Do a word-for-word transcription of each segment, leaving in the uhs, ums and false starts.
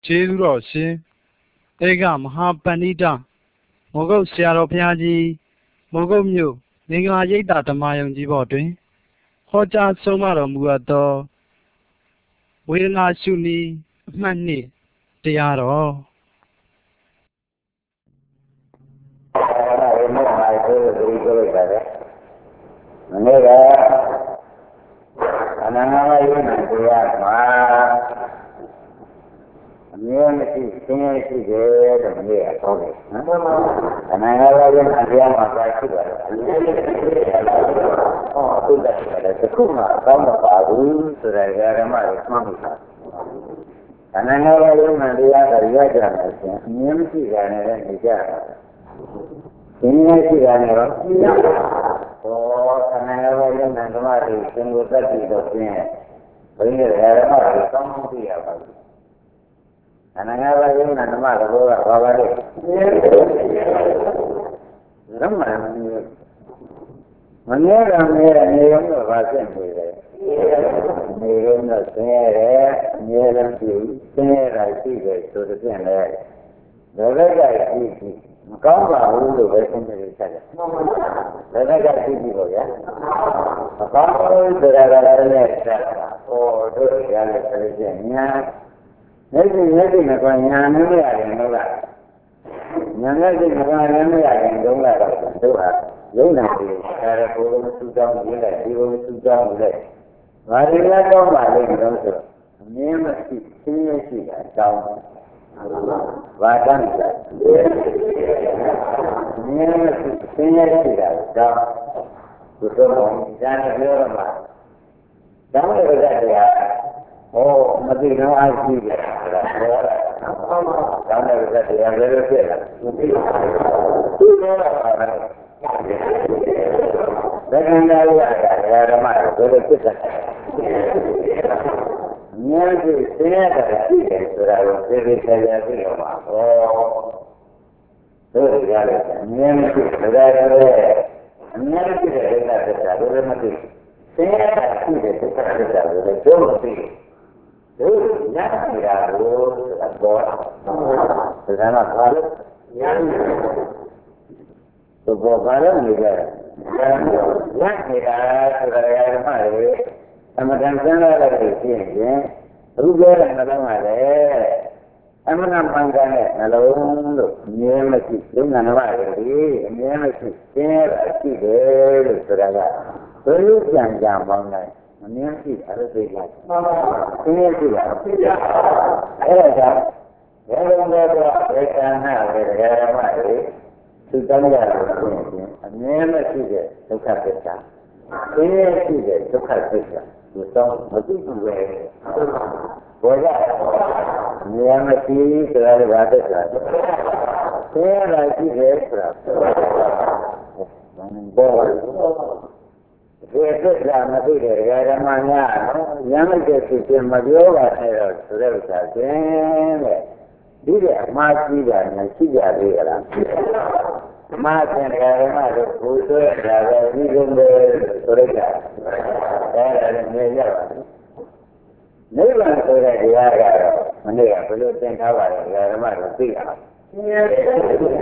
ကျေးဇူးတော်ရှင်ဧကမဟာပဏိတမောဂုတ်ဆရာတော်ဘုရားကြီးမောဂုတ်မြို့မင်္ဂလာရိပ်သာဓမ္မယုံကြီးဘော်တွင်ဟောကြားဆုံးမတော်မူအပ်သောဝေဒနာရှုနည်းအမှတ်နှစ်တရားတော်အဲ့ဒါလည်းမဟုတ်ပါဘူးဒီလိုပြောလိုက်ပါတယ်မနေ့ကအနန္တမယုံနာတရားမှာအမြဲမရှိသင်ရရှိတယ်လို့မနေ့ကပြောတယ်နော်အနန္တမယုံနာတရားမှာပါရှိပါတယ်ဟောအခုတည်းကလည်းတစ်ခုမှကောင်းမပါဘူးဆိုတာဓမ္မတွေမှတ်မိတာအနန္တမယုံနာတရားကရကြမယ်ဆိုရင်အမြဲမရှိတာနဲ့နေကြတာသင်ရရှိတာနဲ့တော့ဟောအနန္တမယုံနာဓမ္မတွေသင်ကိုတတ်ပြီးတော့ဖြင့်ဘယ်နဲ့ဓမ္မတွေကောင်းမှသိရပါဘူးအနန္တမယုံနာဓမ္မတော်ကဘာပါလဲဓမ္မမျိုးမနည်းကမဲနေရုံတော့ပါဖြစ်နေတယ်နေရုံတော့ဆင်းရဲတယ်အမြဲတမ်းရှိဆင်းရဲတာရှိတယ်ဆိုတဲ့ဖြင့်လေဒါလည်းကြည့်ကြည့်မကောင်းပါဘူးလို့ပဲဆုံးဖြတ်ချက်တယ်ဒါလည်းကြည့်ကြည့်လို့ရမကောင်းဘူးဆိုတာကလည်းဆက်တာဟောတို့ရတယ်ဆိုရင်ညာမျက်စိမျက်စိနဲ့ကညာနဲ့မရတယ်တော့ကညာမျက်စိနဲ့ကညာနဲ့မရတယ်တော့ကတော့တို့ဟာလုံးနာပြီးဒါရကိုယ်စုတောင်းရေးလိုက်ဒီကိုစုတောင်းလိုက်ဘာတွေလဲကောင်းပါလိမ့်မလို့ဆိုအမြင်မရှိသိရရှိတာတောင်းဘာတမ်းလဲအမြင်မရှိသိရရှိတာတောင်းဒီလိုမျိုးဇာတ်ပြောရမှာတောင်းရတဲ့တရားဟောမသိတော့အားရှိတယ်ဆိုတာဟောတာတောင်းရတဲ့တရားလည်းဖြစ်လာသူသိတယ်သူပြောတာပါလေသက္ကန္တာရတာဓမ္မတို့လည်းဖြစ်တယ်။ဉာဏ်ကြီးသိရတာရှိတယ်ဆိုတာကိုသိသိချာချာသိတော့မှာဟောတို့ကြရတယ်ဉာဏ်ကြီးဒါကြရတယ်အဉာဏ်ကြီးတဲ့ဒိဋ္ဌသစ္စာတို့လည်းမသိသိရတာရှိတယ်ဒိဋ္ဌသစ္စာတို့လည်းတို့မသိတို့ဉာဏ်ကြီးတာကိုဆိုတာပေါ်ဒါကမှဘာလို့ဉာဏ်ကြီးတော့ဘာလို့နေကြလဲလက်နေတာဆိုတာဓမ္မတွေအမှန်တန်စမ်းလာတဲ့ဖြစ်ရင်အခုပြောတဲ့နှလုံးကလည်းအမှန်တန်ပန်းကတဲ့နှလုံးလို့အမြဲမရှိယုံနာဓမ္မတွေအမြဲမရှိသင်ရတာရှိတယ်လို့ဆိုတာကဘယ်လိုကြံကြံပေါင်းလဲအမြဲရှိတာလို့သိကြသင်ရရှိတာအဲ့ဒါကြောင့်ဘယ်လိုလဲတော့ဝေဒနာတွေဓမ္မတွေသူတမ်းရတယ်ဆိုရင်အမြဲမရှိတဲ့ဒုက္ခသစ္စာအင်းရဲ့ရှိတဲ့ဒုက္ခသစ္စာဒီတော့မသိဘူးပဲဘောရအမြဲမရှိဆိုတာလည်းဘာသစ္စာလဲဆင်းရဲတာရှိတယ်ဆိုတာဘောဒီသစ္စာမသိတဲ့ဓမ္မများနော်ဉာဏ်လိုက်တဲ့ဖြစ်ခြင်းမပြောပါနဲ့တော့ဆိုတဲ့ဥစ္စာချင်းတဲ့ဒီတဲ့အမှားကြီးတာနဲ့ရှိကြသေးလားအမှားချင်းတရားဓမ္မတို့ဘုဆွဲတာပဲဒီလိုပဲဆိုရကြတယ်အဲ့ဒါလည်းမြင်ရပါတယ်နိဗ္ဗာန်ဆိုတဲ့တရားကတော့မနေ့ကဘယ်လိုသင်ထားပါလဲတရားဓမ္မတို့သိရအောင်သင်ရတယ်ဒါမှမဟုတ်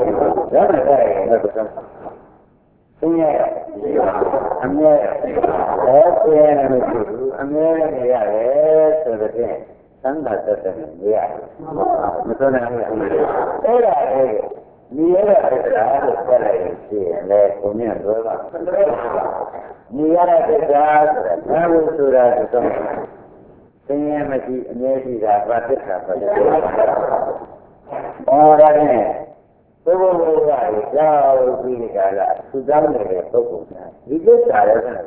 တော့သင်ရအမြဲအဲ့သင်ရမယ်ဆိုအမြဲနေရတယ်ဆိုတဲ့ဖြင့်သံဃာတတ်တယ်နေရတယ်မဆိုနိုင်ဘူးအဲ့ဒါလေဒီရတဲ့တရားကိုပြောလိုက်ရင်ရှိရင်လေဘုံနဲ့ပြောတာဒီရတဲ့တရားဆိုတာဘာလို့ဆိုတာဆိုတော့သင်ရမရှိအမြဲရှိတာဘာသစ္စာပဲ။အော်ဒါနဲ့ဘုရားဘုရားကိုကြောက်ပြီးကြတာသူကြောင်းနေတဲ့ပုဂ္ဂိုလ်များဒီသစ္စာလည်းပဲ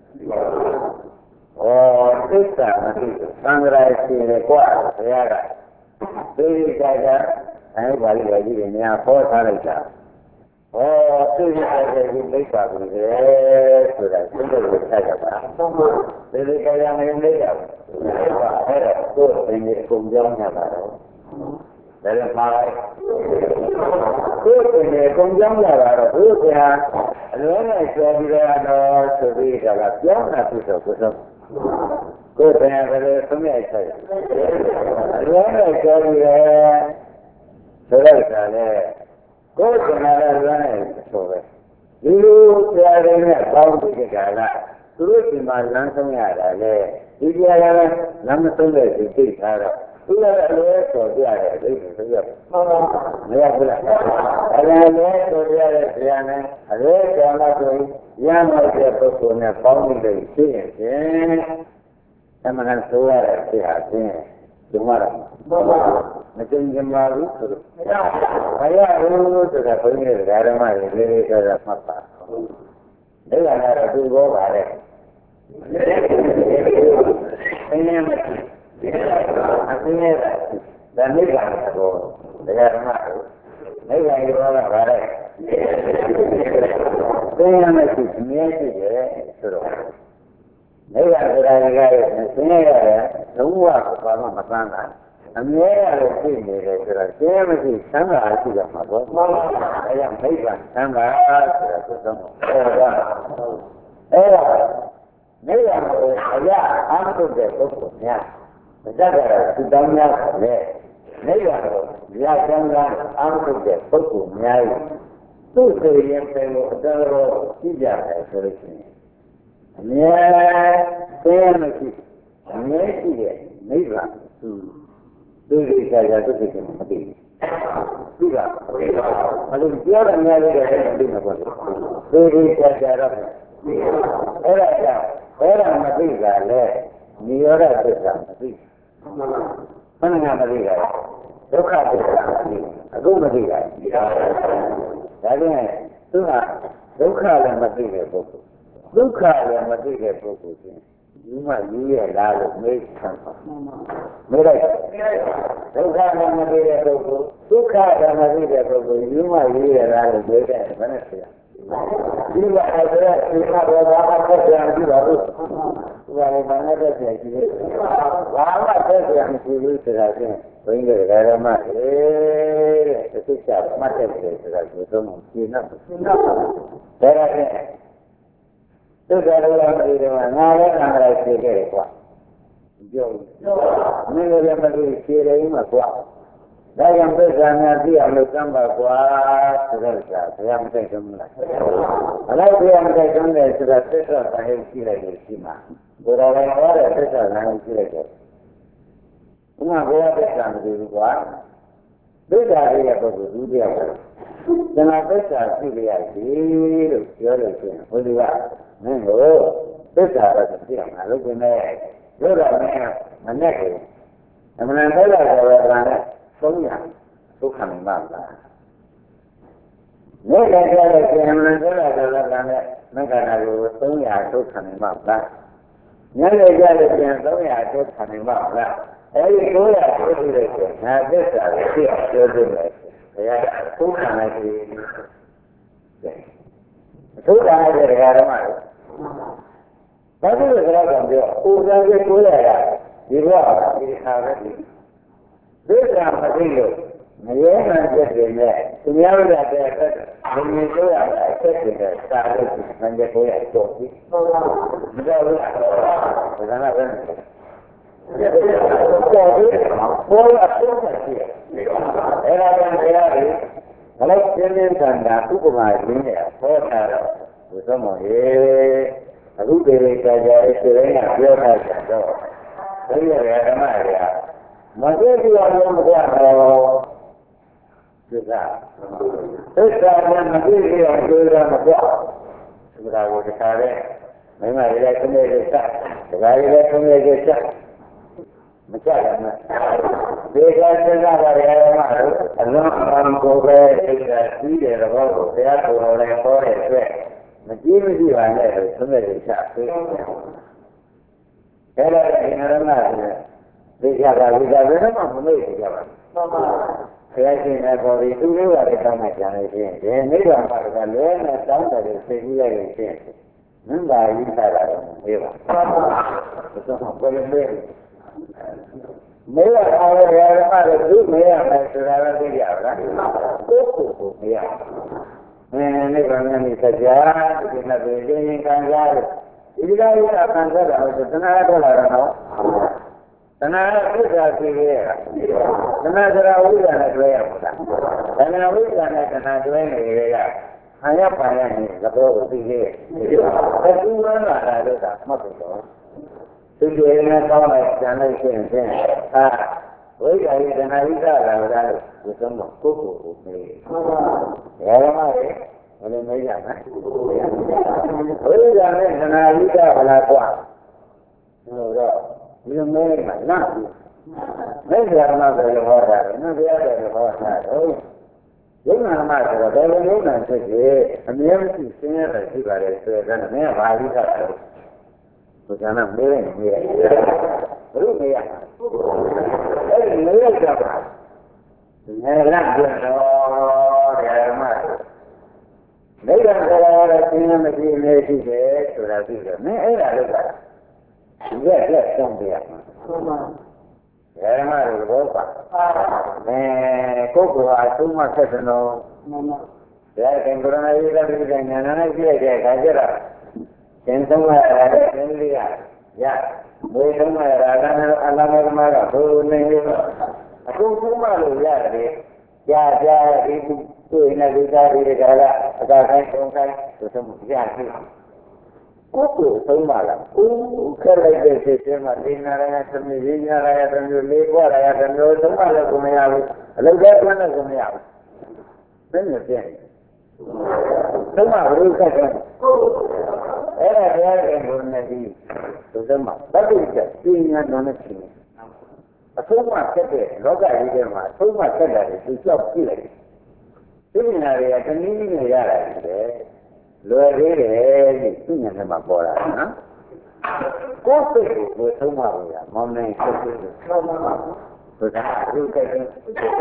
ဩသစ္စာမရှိသံဃာရှိတယ်ကွာဘုရားကသိကြတာအဲပါဠိတော်ကြီးတွေများဟောထားလိုက်တာဩသိကြတဲ့ဒီမိစ္ဆာကိုလေဆိုတာသိတဲ့ကိုဆက်ကြပါသိတဲ့ကြရမယ်မိစ္ဆာအဲ့ဒါကိုယ်တင်ကြီးပုံကြောင်းရတာတော့ဒါလည်းမှားကိုယ်တင်ကြီးပုံကြောင်းရတာတော့ဘုရားအလုံးနဲ့ဆွဲပြီးတော့ဆိုပြီးတော့ပြောင်းတာဖြစ်တော့ကိုယ်ကိုယ်တည်းကလည်းသုံးရချိုက်လုံးနဲ့ကြောပြီးတယ်ဆိုတော့ကလည်းကိုယ်ကလည်းလွမ်းနေဆိုပဲဒီလိုဆရာတွေနဲ့ပေါင်းပြီးကြတာသူတို့ဒီမှာလမ်းဆုံးရတာလေဒီကြရလည်းလမ်းမဆုံးတဲ့ဒီသိထားတော့သူလည်းအလွဲဆိုပြရတယ်အိမ်ဆိုရမရဘူးလားအလွဲဆိုပြရတဲ့ဆရာနဲ့အလွဲကြောင့်တော့ဆိုရမ်းလိုက်တဲ့ပုဂ္ဂိုလ်နဲ့ပေါင်းပြီးလို့ရှိရင်ဖြင့်အမှန်ဆိုရတဲ့ဆရာချင်းဒီမှာတော့မကျင်ကြပါဘူးဆိုတော့ဘုရားဦးဆိုတာဘုန်းကြီးဓမ္မတွေလေးလေးဆိုတာမှတ်ပါအဲ့ဒါကတော့သူဘောပါလေအင်းနဲ့အင်းနဲ့ဒါနိဗ္ဗာန်ကိုတရားဓမ္မကိုနိဗ္ဗာန်ကိုတော့ဗါလဲသင်ရမယ်ရှိအမြဲရှိတယ်ဆိုတော့နိဗ္ဗာန်ဆိုတာကလည်းသင်ရတယ်လုံးဝဘာမှမသမ်းတာအမြဲရလို့သိနေတယ်ဆိုတော့ကျဲမရှိသံဃာရှိတယ်မှာပေါ့မှန်ပါဗျာအဲဒါနိဗ္ဗာန်သံဃာဆိုတာသုသုံးအဲဒါအဲဒါနိဗ္ဗာန်ကိုအရာအားထုတ်တဲ့ပုဂ္ဂိုလ်များမတတ်ကြတာသူတောင်းများတယ်နိဗ္ဗာန်ကိုရာသံဃာအားထုတ်တဲ့ပုဂ္ဂိုလ်များသူ့ဆိုရင်ပဲလို့အတော်တော်ကြည့်ကြတယ်ဆိုလို့ရှိရင်အမြဲသိရမရှိအမြဲရှိတဲ့နိဗ္ဗာန်သူသူဒီဆရာသူသိတယ်မသိဘူးသူကအဲ့လိုပြောတယ်များလေးတယ်မသိမှာပေါ့သူဒီဆရာတော့အဲ့ဒါကြောင့်အဲ့ဒါမသိတာလေနိရောဓသစ္စာမသိဘယ်နှမသိတာဒုက္ခသစ္စာမသိအခုမသိတာဒါကြောင့်သူကဒုက္ခလည်းမသိတဲ့ပုဂ္ဂိုလ်ဒုက္ခလည်းမသိတဲ့ပုဂ္ဂိုလ်ချင်းဒီမှာရေးရလားလို့မေးခံပါမေးလိုက်ဒုက္ခလည်းမသိတဲ့ပုဂ္ဂိုလ်ဒုက္ခလည်းမသိတဲ့ပုဂ္ဂိုလ်ဒီမှာရေးရလားလို့မေးတယ်ဘယ်နဲ့ဆရာဒီကအဲ့ဒါဒီမှာတော့ဘာမှဆက်ပြန်ကြည့်ပါဦးဒီကလည်းဘာနဲ့ဆက်ပြန်ကြည့်လဲဘာမှဆက်ပြန်မကြည့်ဘူးဆိုတာချင်းဘုန်းကြီးတွေကဓမ္မလေတဲ့သိချမှတ်တယ်ဆိုတာကိုသုံးရှင်းတော့ရှင်းတော့ဒါကလည်းသုဒ္ဓရောဂီတွေမှာငါလည်းခံလိုက်ဖြေခဲ့တယ်ကွာပြောမင်းလည်းမသိဖြေတယ်မှာကွာဒါကြောင့်သစ္စာများသိအောင်လို့စမ်းပါကွာဆိုတော့ကြာဘုရားမတိုက်ဆုံးလားဘယ်လောက်ဘုရားမတိုက်ဆုံးလဲဆိုတော့သစ္စာသာဟိရှိလိုက်လို့ရှိမှာဘုရားကဟောတဲ့သစ္စာသာဟိရှိလိုက်တယ်ဘုရားဘုရားသစ္စာမသိဘူးကွာသစ္စာလေးရဲ့ပုဂ္ဂိုလ်ဒုတိယပဲကျွန်တော်သစ္စာသိရစီလို့ပြောလို့ရှိရင်ဘုရားမင်းတို့သစ္စာတော့သိအောင်ငါလုပ်နေတယ်ပြောတော့မင်းမနဲ့ကိုအမှန်တရားတော်ကလည်းသုံးရဒုက္ခမပါလားမြေကကြတဲ့ကျင်မန်တရားတော်ကလည်းမက္ခဏာကိုသုံးရဒုက္ခမပါလားညနေကြတဲ့ကျင်သုံးရဒုက္ခမပါလားအဲဒီကိုရပြောပြီးတဲ့ကျင်ငါသစ္စာကိုသိအောင်ပြောပြမယ်ဘုရားဒုက္ခနဲ့ဒီဒုက္ခနဲ့တရားဓမ္မဘာလို့လဲဆိုတော့ပြောဥပဒေကိုကိုရတာဒီဘဝဒီခါပဲဒီသစ္စာမသိလို့မရဲမှန်တဲ့တွေနဲ့သူများတို့ကတည်းကဘုံမြင်ဆိုရတာအချက်တွေနဲ့စာလို့မှန်တဲ့ကိုရတော့ပြီဟုတ်ပါဘူးဒါကလည်းဒါကလည်းပေါ်ပြီးပေါ်ရဆုံးတယ်အဲ့ဒါကတရားတွေဘလို့ပြင်းပြင်းထန်ထန်ဥပမာရင်းနဲ့ဟောတာတော့ဘုရားမောရေအခုဒီလိုကြာကြာရေးဆိုရင်ပြောထားကြတော့ဘုရားဓမ္မတွေကမသိဘူးလို့မပြောတော့ဒီကသစ္စာနဲ့မသိဘူးအောင်ပြောတာမပြောဆိုတာကိုတခါလဲမင်းမတွေလည်းခမေးလေးဆက်တခါလေးလည်းခမေးလေးဆက်မကြရမယ်ဒီကစဉ်းစားပါရဓမ္မတို့အလုံးအမကိုပဲသစ္စာပြီးတဲ့ဘောကိုဘုရားကိုယ်တော်လည်းဟောတဲ့အတွက်မကြည့်မရှိပါနဲ့လို့ခမေးလေးဆက်ပြီးအဲ့ဒါကငရဏဆိုသိကြတာဝိဇ္ဇာဘယ်တော့မှမမေ့ကြပါဘူးမှန်ပါဘုရားရှင်နဲ့ပေါ်ပြီးသူတို့ကလည်းတောင်းမှကြံလို့ရှိရင်ဒီနိဗ္ဗာန်မှာကလည်းနဲ့တောင်းတယ်လို့သိကြရလို့ရှိရင်မင်းပါရင်းတာတော့မေးပါမှန်ပါဘုရားဘယ်လိုလဲမေးရအောင်ရရမှာသူမေးရမယ်ဆိုတာလည်းသိကြပါလားကိုယ်ကိုယ်ကိုမေးရအဲနိဗ္ဗာန်နဲ့စကြာဒီနေ့ဒီရင်ခံစားတယ်ဒီလိုဥစ္စာခံစားတာဆိုသနာတော်လာတော့တဏှာသစ္စာသိရဲ့တဏှာစရာဝိဇ္ဇာနဲ့တွဲရမှာလားတဏှာဝိဇ္ဇာနဲ့တဏှာတွဲနေကြတာဟာရပါရနေသဘောကိုသိရဲ့တကူဝမ်းလာတာလို့သာမှတ်လို့တော့သူတွေနဲ့ကောင်းလိုက်ကျန်လိုက်ရှင်းရှင်းဟာဝိဇ္ဇာရဲ့တဏှာဝိဇ္ဇာလာတာလို့ဒီဆုံးတော့ကိုယ့်ကိုယ်ကိုမေးရရမှာလေဘယ်လိုမေးရမလဲဝိဇ္ဇာနဲ့တဏှာဝိဇ္ဇာဘလားကွာဟုတ်တော့ဒီမေးမှနားမေးကြရမှာဆိုရင်ဟောတာနော်ဘုရားတယ်ဟောတာဟုတ်ယုံနာမှာဆိုတော့ဘယ်လိုယုံနာဖြစ်ဖြစ်အမြဲမရှိဆင်းရဲတယ်ရှိပါတယ်ဆိုတော့မင်းကဘာလို့ထားတယ်ဘုရားကမေးရင်မေးရတယ်ဘယ်လိုမေးရအဲ့ဒီမေးရတာပါငယ်လာပြန်တော့ဓမ္မမိဂ္ဂံကလည်းဆင်းရဲမရှိနေရှိတယ်ဆိုတာသိတယ်မင်းအဲ့ဒါလို့ကဒီကလက်ဆောင်ပြရမှာဟုတ်ပါဓမ္မတွေဘောပါအဲကိုယ်ကအဆုံးမဆက်စလုံးမှန်ပါဒါကံကရဏရေးတဲ့ဒီကညာနာကြည့်ရတဲ့အခါကျတော့သင်ဆုံးရတာသင်လေးရရဘယ်ဆုံးရတာအလားအလားကမှာတော့ဘုနေအခုဆုံးမလို့ရတယ်ကြာကြာဒီတွေ့နေကြတဲ့ဒီကလာအကာခိုင်းဆုံးခိုင်းသူဆုံးရပြီကိုယ်ကိုသုံးပါလားကိုယ်ခက်လိုက်တဲ့စိတ်ထဲမှာဒီနာရယသမီးရညာရယသမီးလေးပွားရယသမီးသုံးပါလည်းကိုမရဘူးအလုပ်ကတွန်းလည်းကိုမရဘူးဘယ်နဲ့ပြန်သုံးပါဘယ်လိုခက်တယ်အဲ့ဒါတရားရဲ့ဘုံနဲ့ဒီသုံးပါတတိယပြညာတော်နဲ့ရှင်အဆုံးမဆက်တဲ့လောကကြီးထဲမှာအဆုံးမဆက်တာတွေသူကြောက်ကြည့်လိုက်ဒီညာတွေကတနည်းနည်းနဲ့ရတာလေလွယ်သေးတယ်လို့သူ့ဉာဏ်ထဲမှာပေါ်လာတယ်နော်ကိုယ်စိတ်ကိုသုံးပါလို့ရမောင်းနေစိတ်ကိုသုံးပါဘုရားသူကတည်းက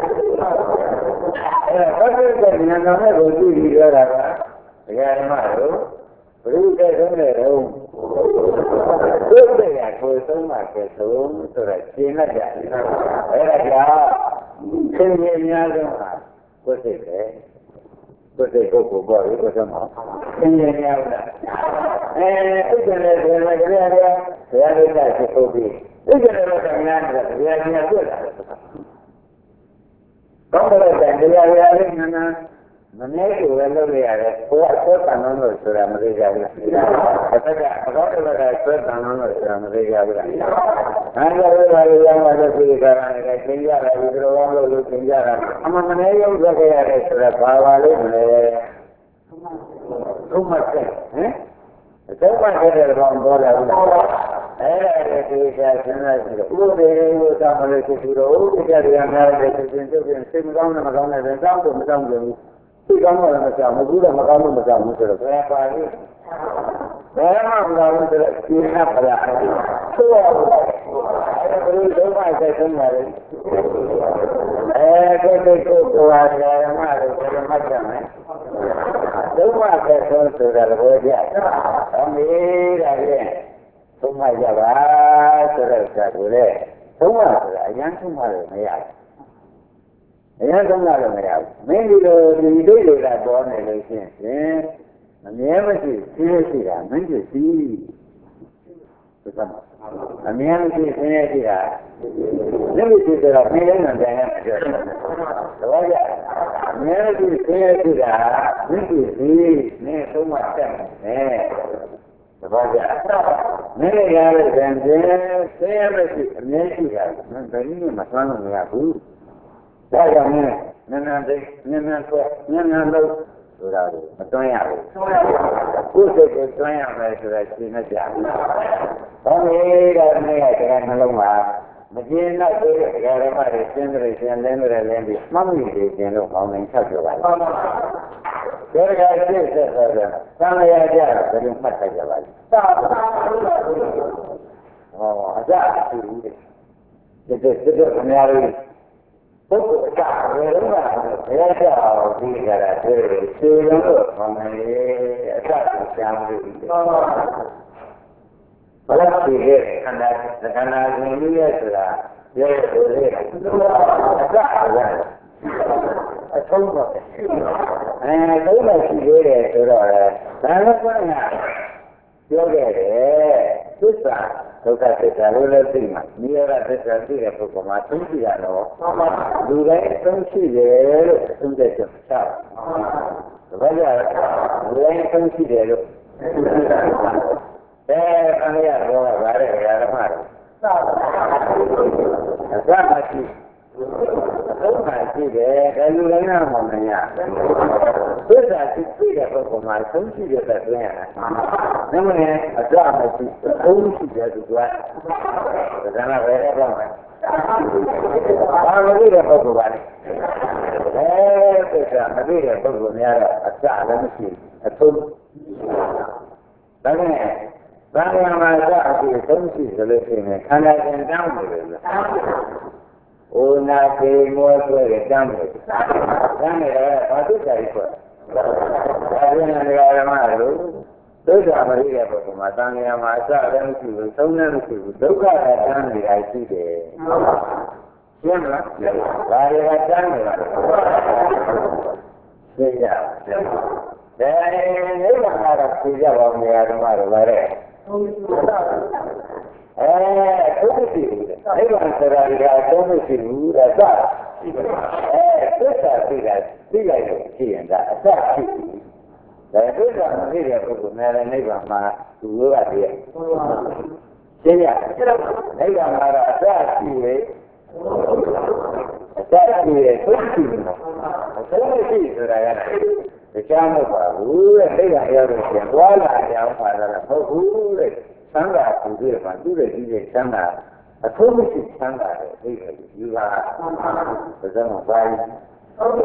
အဲဘာလို့လဲဉာဏ်တော်နဲ့ကိုကြည့်ပြီးရတာကဒကာဓမ္မတို့ဘုရားကသုံးတယ်တော့ကိုယ်စိတ်ကကိုယ်သုံးပါကဲသုံးဆိုတော့ရှင်းလိုက်ကြအဲ့ဒါကြောင့်သင်္ကြန်များဆုံးဟာကိုယ်စိတ်ပဲကိုယ်စိတ်ကိုယ်ကိုပေါ်ပြီးကိုယ်ဆုံးမှာသင်္ကြန်များလားအဲဥစ္စာနဲ့ဆိုရင်ကြရရဘုရားလေးကရှိဖို့ပြီးဥစ္စာနဲ့တော့များတယ်ဘုရားကြီးကတွေ့လာတယ်ကောင်းတဲ့တရားရရလေးနန်းမနေ့ကလည်းလုပ်ရရတယ်ကိုယ်အဆွဲတန်လို့ဆိုတာမသိကြဘူး။တစ်ခါကအကောင့်တွေကဆွဲတန်လို့ဆိုတာမသိကြဘူးလား။အဲဒါလည်းဘာလို့ရမှာလဲဒီကရာနဲ့သင်ကြတာဒီလိုကောင်းလို့လို့သင်ကြတာအမှန်မနေ့ရုပ်သက်ခဲ့ရတယ်ဆိုတာဘာပါလိမ့်မလဲ။သုံးမှတ်တယ်ဟင်။သုံးမှတ်တဲ့ကောင်ပေါ်လာဘူးလား။အဲ့ဒါလည်းဒီကစဉ်းစားကြည့်တော့ဥပဒေကိုသာမလို့ရှိပြီးတော့ဥပဒေတရားများတဲ့သင်ကျုပ်ပြင်စိတ်မကောင်းနဲ့မကောင်းတဲ့တောင်းတော့မတောင်းဘူးဒီကောင်းတော့မကြောက်ဘူးတော့မကောင်းလို့မကြောက်ဘူးဆိုတော့ဘယ်ပါလဲဘယ်မှမကောင်းဘူးဆိုတော့ဒီနာပရာဆိုတော့အဲဒီဒုက္ခစိတ်ဆုံးပါလေအဲဒီကိုကိုကိုဟာဓမ္မလို့ဆိုမှတ်ကြမယ်ဒုက္ခစိတ်ဆုံးဆိုတာဘောကြအမေဒါဖြင့်သုံးမှတ်ကြပါဆိုတော့ဆက်ကိုလေသုံးမှဆိုတာအရန်သုံးမှလို့မရဘူးအရင်ဆုံးလည်းမရဘူးမင်းဒီလိုဒီဒိဋ္ဌိကပေါ်နေလို့ရှိရင်အမြဲမရှိသိရရှိတာမင်းတို့သိသစ္စာအမြဲမရှိသိရရှိတာလက်ရှိဆိုတော့မင်းလည်းနိုင်တယ်ပြောတယ်တော့ကြအမြဲမရှိသိရရှိတာမင်းတို့သိနေဆုံးမတက်မယ်တော့ကြမင်းလည်းရတဲ့ဉာဏ်ဖြင့်သိရမရှိအမြဲရှိတာမင်းဘယ်နည်းမှသွမ်းလို့မရဘူးဒါကြောင့်နည်းနည်းနည်းသိနည်းနည်းဆွဲနည်းနည်းလို့ဆိုတာကိုမတွန်းရဘူးကိုယ်စိတ်ကိုတွန်းရမယ်ဆိုတာရှင်းနေကြဘူး။ဘာလို့လဲတဲ့နေ့ကတကယ်နှလုံးမှာမကျင်းတော့တဲ့ဓမ္မတွေရှင်းတယ်ရှင်းလင်းတယ်လင်းပြီးမှတ်မိတယ်ကျင်လို့ကောင်းနေချက်ပြောပါလား။ဒါကကြည့်ဆက်ဆိုတော့သံဃာကြတော့ဘယ်လိုမှတ်ထားကြပါလဲ။သာသာဟောအကြအတူတူဒီဒီဒီခမရလေးပုဂ္ဂိုလ်အကြဘယ်လိုလဲဘယ်ကြောက်ဒီကြတာတွေ့တယ်ရှင်းလို့ခေါင်းနေအကြကိုရှားလို့ဘယ်လိုဖြစ်လဲခန္ဓာခန္ဓာကိုယ်ကြီးရဲ့ဆိုတာပြောရလို့လေအကြရတယ်အဆုံးတော့အဲလုံးဝရှိသေးတယ်ဆိုတော့ဒါလည်းကွာပြောခဲ့တယ်သူသစ္စာဒုက္ခသစ္စာလို့လည်းသိမှာနိရောဓသစ္စာသိတဲ့ပုဂ္ဂိုလ်မှာသုံးရှိရတော့လူတိုင်းသုံးရှိတယ်လို့သုံးတဲ့ချက်ချတာဘာကြောင့်လူတိုင်းသုံးရှိတယ်လို့အဲအနေရတော့ဗါတဲ့ဓမ္မတွေအစမရှိသုံးပါရှိတယ်ဒါလူတိုင်းကမှမရသစ္စာသိတဲ့ပုဂ္ဂိုလ်မှာသုံးရှိတဲ့သက်သွင်းရတယ်။ဒါမှလည်းအစမရှိသုံးရှိတဲ့သူကဒါကလည်းပဲတော့မယ်။ဘာလို့လဲပုဂ္ဂိုလ်ပါလဲ။အဲသစ္စာမသိတဲ့ပုဂ္ဂိုလ်များတော့အစလည်းမရှိအဆုံးဒါနဲ့ဘာမှမအစအဖြစ်သုံးရှိတယ်လို့ဆိုရင်ခန္ဓာရှင်တောင်းတယ်လို့ဩနာပေမောဆိုတဲ့တမ်းတယ်။တမ်းတယ်ကဘာသစ္စာကြီးဆို။ဒါပြန်နေရာဓမ္မလို့သစ္စာမရိတဲ့ပုဂ္ဂိုလ်မှာတန်မြာမှာအစလည်းမရှိဘူး၊သုံးလည်းမရှိဘူး၊ဒုက္ခကတမ်းနေတာရှိတယ်။ရှင်းမလား။ဒါတွေကတမ်းနေတာ။သိကြ။ဒါနိဗ္ဗာန်ကတော့သိကြပါဦးနေရာဓမ္မတို့ပါတဲ့။အဲသုတိတိနိဗ္ဗာန်ဆိုတာကအဆုံးမရှိဘူးအစအဲသစ္စာသိတာသိလိုက်လို့ရှိရင်ဒါအစဖြစ်ပြီဒါသစ္စာမသိတဲ့ပုဂ္ဂိုလ်များလည်းနိဗ္ဗာန်မှာသူတို့ကတည်းကရှင်းရနိဗ္ဗာန်မှာတော့အစရှိရဲ့အစရှိရဲ့သုတိတိအဆုံးမရှိဆိုတာကတရားမဟုတ်ပါဘူးတဲ့နိဗ္ဗာန်ရောက်လို့ရှိရင်သွားလာကြအောင်ပါတော့မဟုတ်ဘူးတဲ့သံဃာပူပြမှာသူ့ရဲ့ကြီးရဲ့သံဃာအထုံးမရှိသံဃာတဲ့အိဗေယူဟာဘယ်တော့မှပါဘူးအထုံး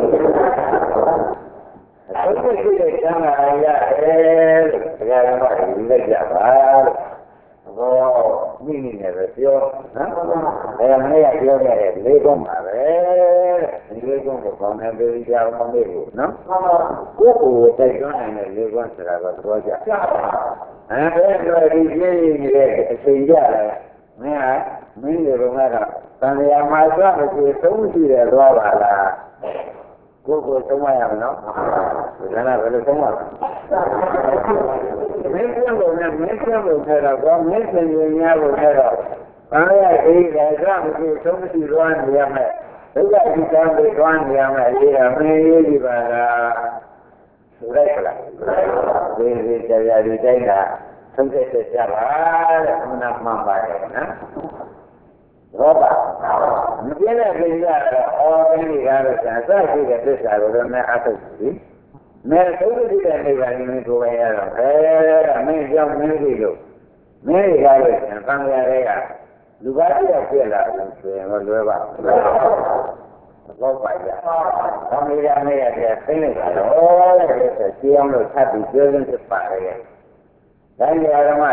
မရှိတဲ့သံဃာရတယ်လို့တရားတော်ကယူလိုက်ကြပါလို့ဘောမိမိနဲ့ပဲပြောနော်အဲမနေ့ကပြောခဲ့တဲ့လေးကုန်းပါပဲတဲ့ဒီလေးကုန်းကိုကောင်းတယ်ပြောကြအောင်မမေ့ဘူးနော်ကိုယ့်ကိုယ်တိုက်တွန်းနိုင်တဲ့လေးကုန်းဆိုတာကသဘောကျအဲဒီလိုဒီပြည့်နေတဲ့အချိန်ကြတယ်မင်းဟာမင်းတွေကတော့တန်လျာမှာစမရှိသုံးရှိတယ်သွားပါလားကိုယ်ကိုသုံးမရမနော်ဒါကဘယ်လိုသုံးရလဲမင်းပြောလို့နဲ့မင်းပြောလို့နဲ့တော့မင်းစင်ရင်များလို့နဲ့တော့ဘာရအေးဒါစမရှိသုံးရှိသွားနေရမယ်ဒုက္ခဒီကံတွေသွားနေရမယ်အေးဒါမင်းရေးကြည့်ပါလားဆိုလိုက်ပါလားဒီဒီတရားဒီတိုင်းကသုံးသက်သက်ကြပါတဲ့ဘုရားမှန်ပါတယ်နော်ဘောပါမပြည့်တဲ့ကိစ္စတော့အော်ဒီကတော့ဇာတ်ရှိတဲ့သစ္စာကိုတော့နဲ့အထုတ်ပြီမဲသုဒ္ဓတိတဲ့နေရာကြီးကိုပဲရတော့အဲမင်းကြောင့်မင်းကြီးလို့မင်းကြီးကတော့သံဃာတွေကလူပါးပြောပြလာလို့ဆိုရင်တော့လွယ်ပါဘောပါကြ။ဘာမေးရမေးရတဲ့သိနေကြတော့တဲ့ဆိုရှင်းအောင်လို့ထပ်ပြီးပြောရင်ဖြစ်ပါရဲ့။ဒါကြရမှာ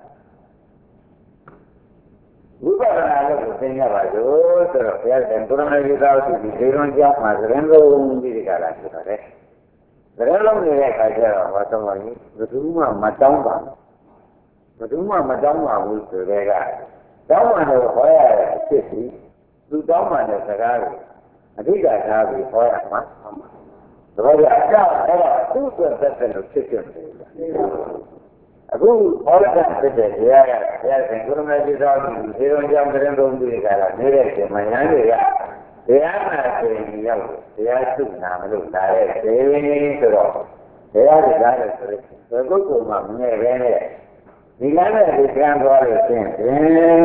ဝိပဿနာလို့သိရပါလို့ဆိုတော့ဘုရားရှင်ကုရမကြီးသားသူဒီဒေရွန်ကျောင်းမှာသရင်လုံးကြီးကလာဆိုတော့လေသရင်လုံးနေတဲ့အခါကျတော့ဘာသမကြီးဘယ်သူမှမတောင်းပါဘူးဘယ်သူမှမတောင်းပါဘူးဆိုတဲ့ကတောင်းမှတော့ဟောရတဲ့အဖြစ်စီသူတောင်းမှတဲ့စကားကိုအဓိကထားပြီးဟောရမှာသဘောကျအဲ့တော့သူ့အတွက်သက်သက်လို့ဖြစ်ဖြစ်နေတယ်အခုဟောရတဲ့ဖြစ်တဲ့တရားကဘုရားရှင်ကုရမကြီးတော်ဒီဇေယျကြောင့်တရင်သုံးပြီးကြတာနေတဲ့ချိန်မှာညာတွေကတရားနာချိန်ရောက်တရားစုနာမလို့လာတဲ့ချိန်ဆိုတော့တရားတွေလာတဲ့ဆိုတော့ပုဂ္ဂိုလ်မှာမငဲ့ပဲနဲ့ဒီကနေ့ဒီကံသွားလို့ရှင်းတယ်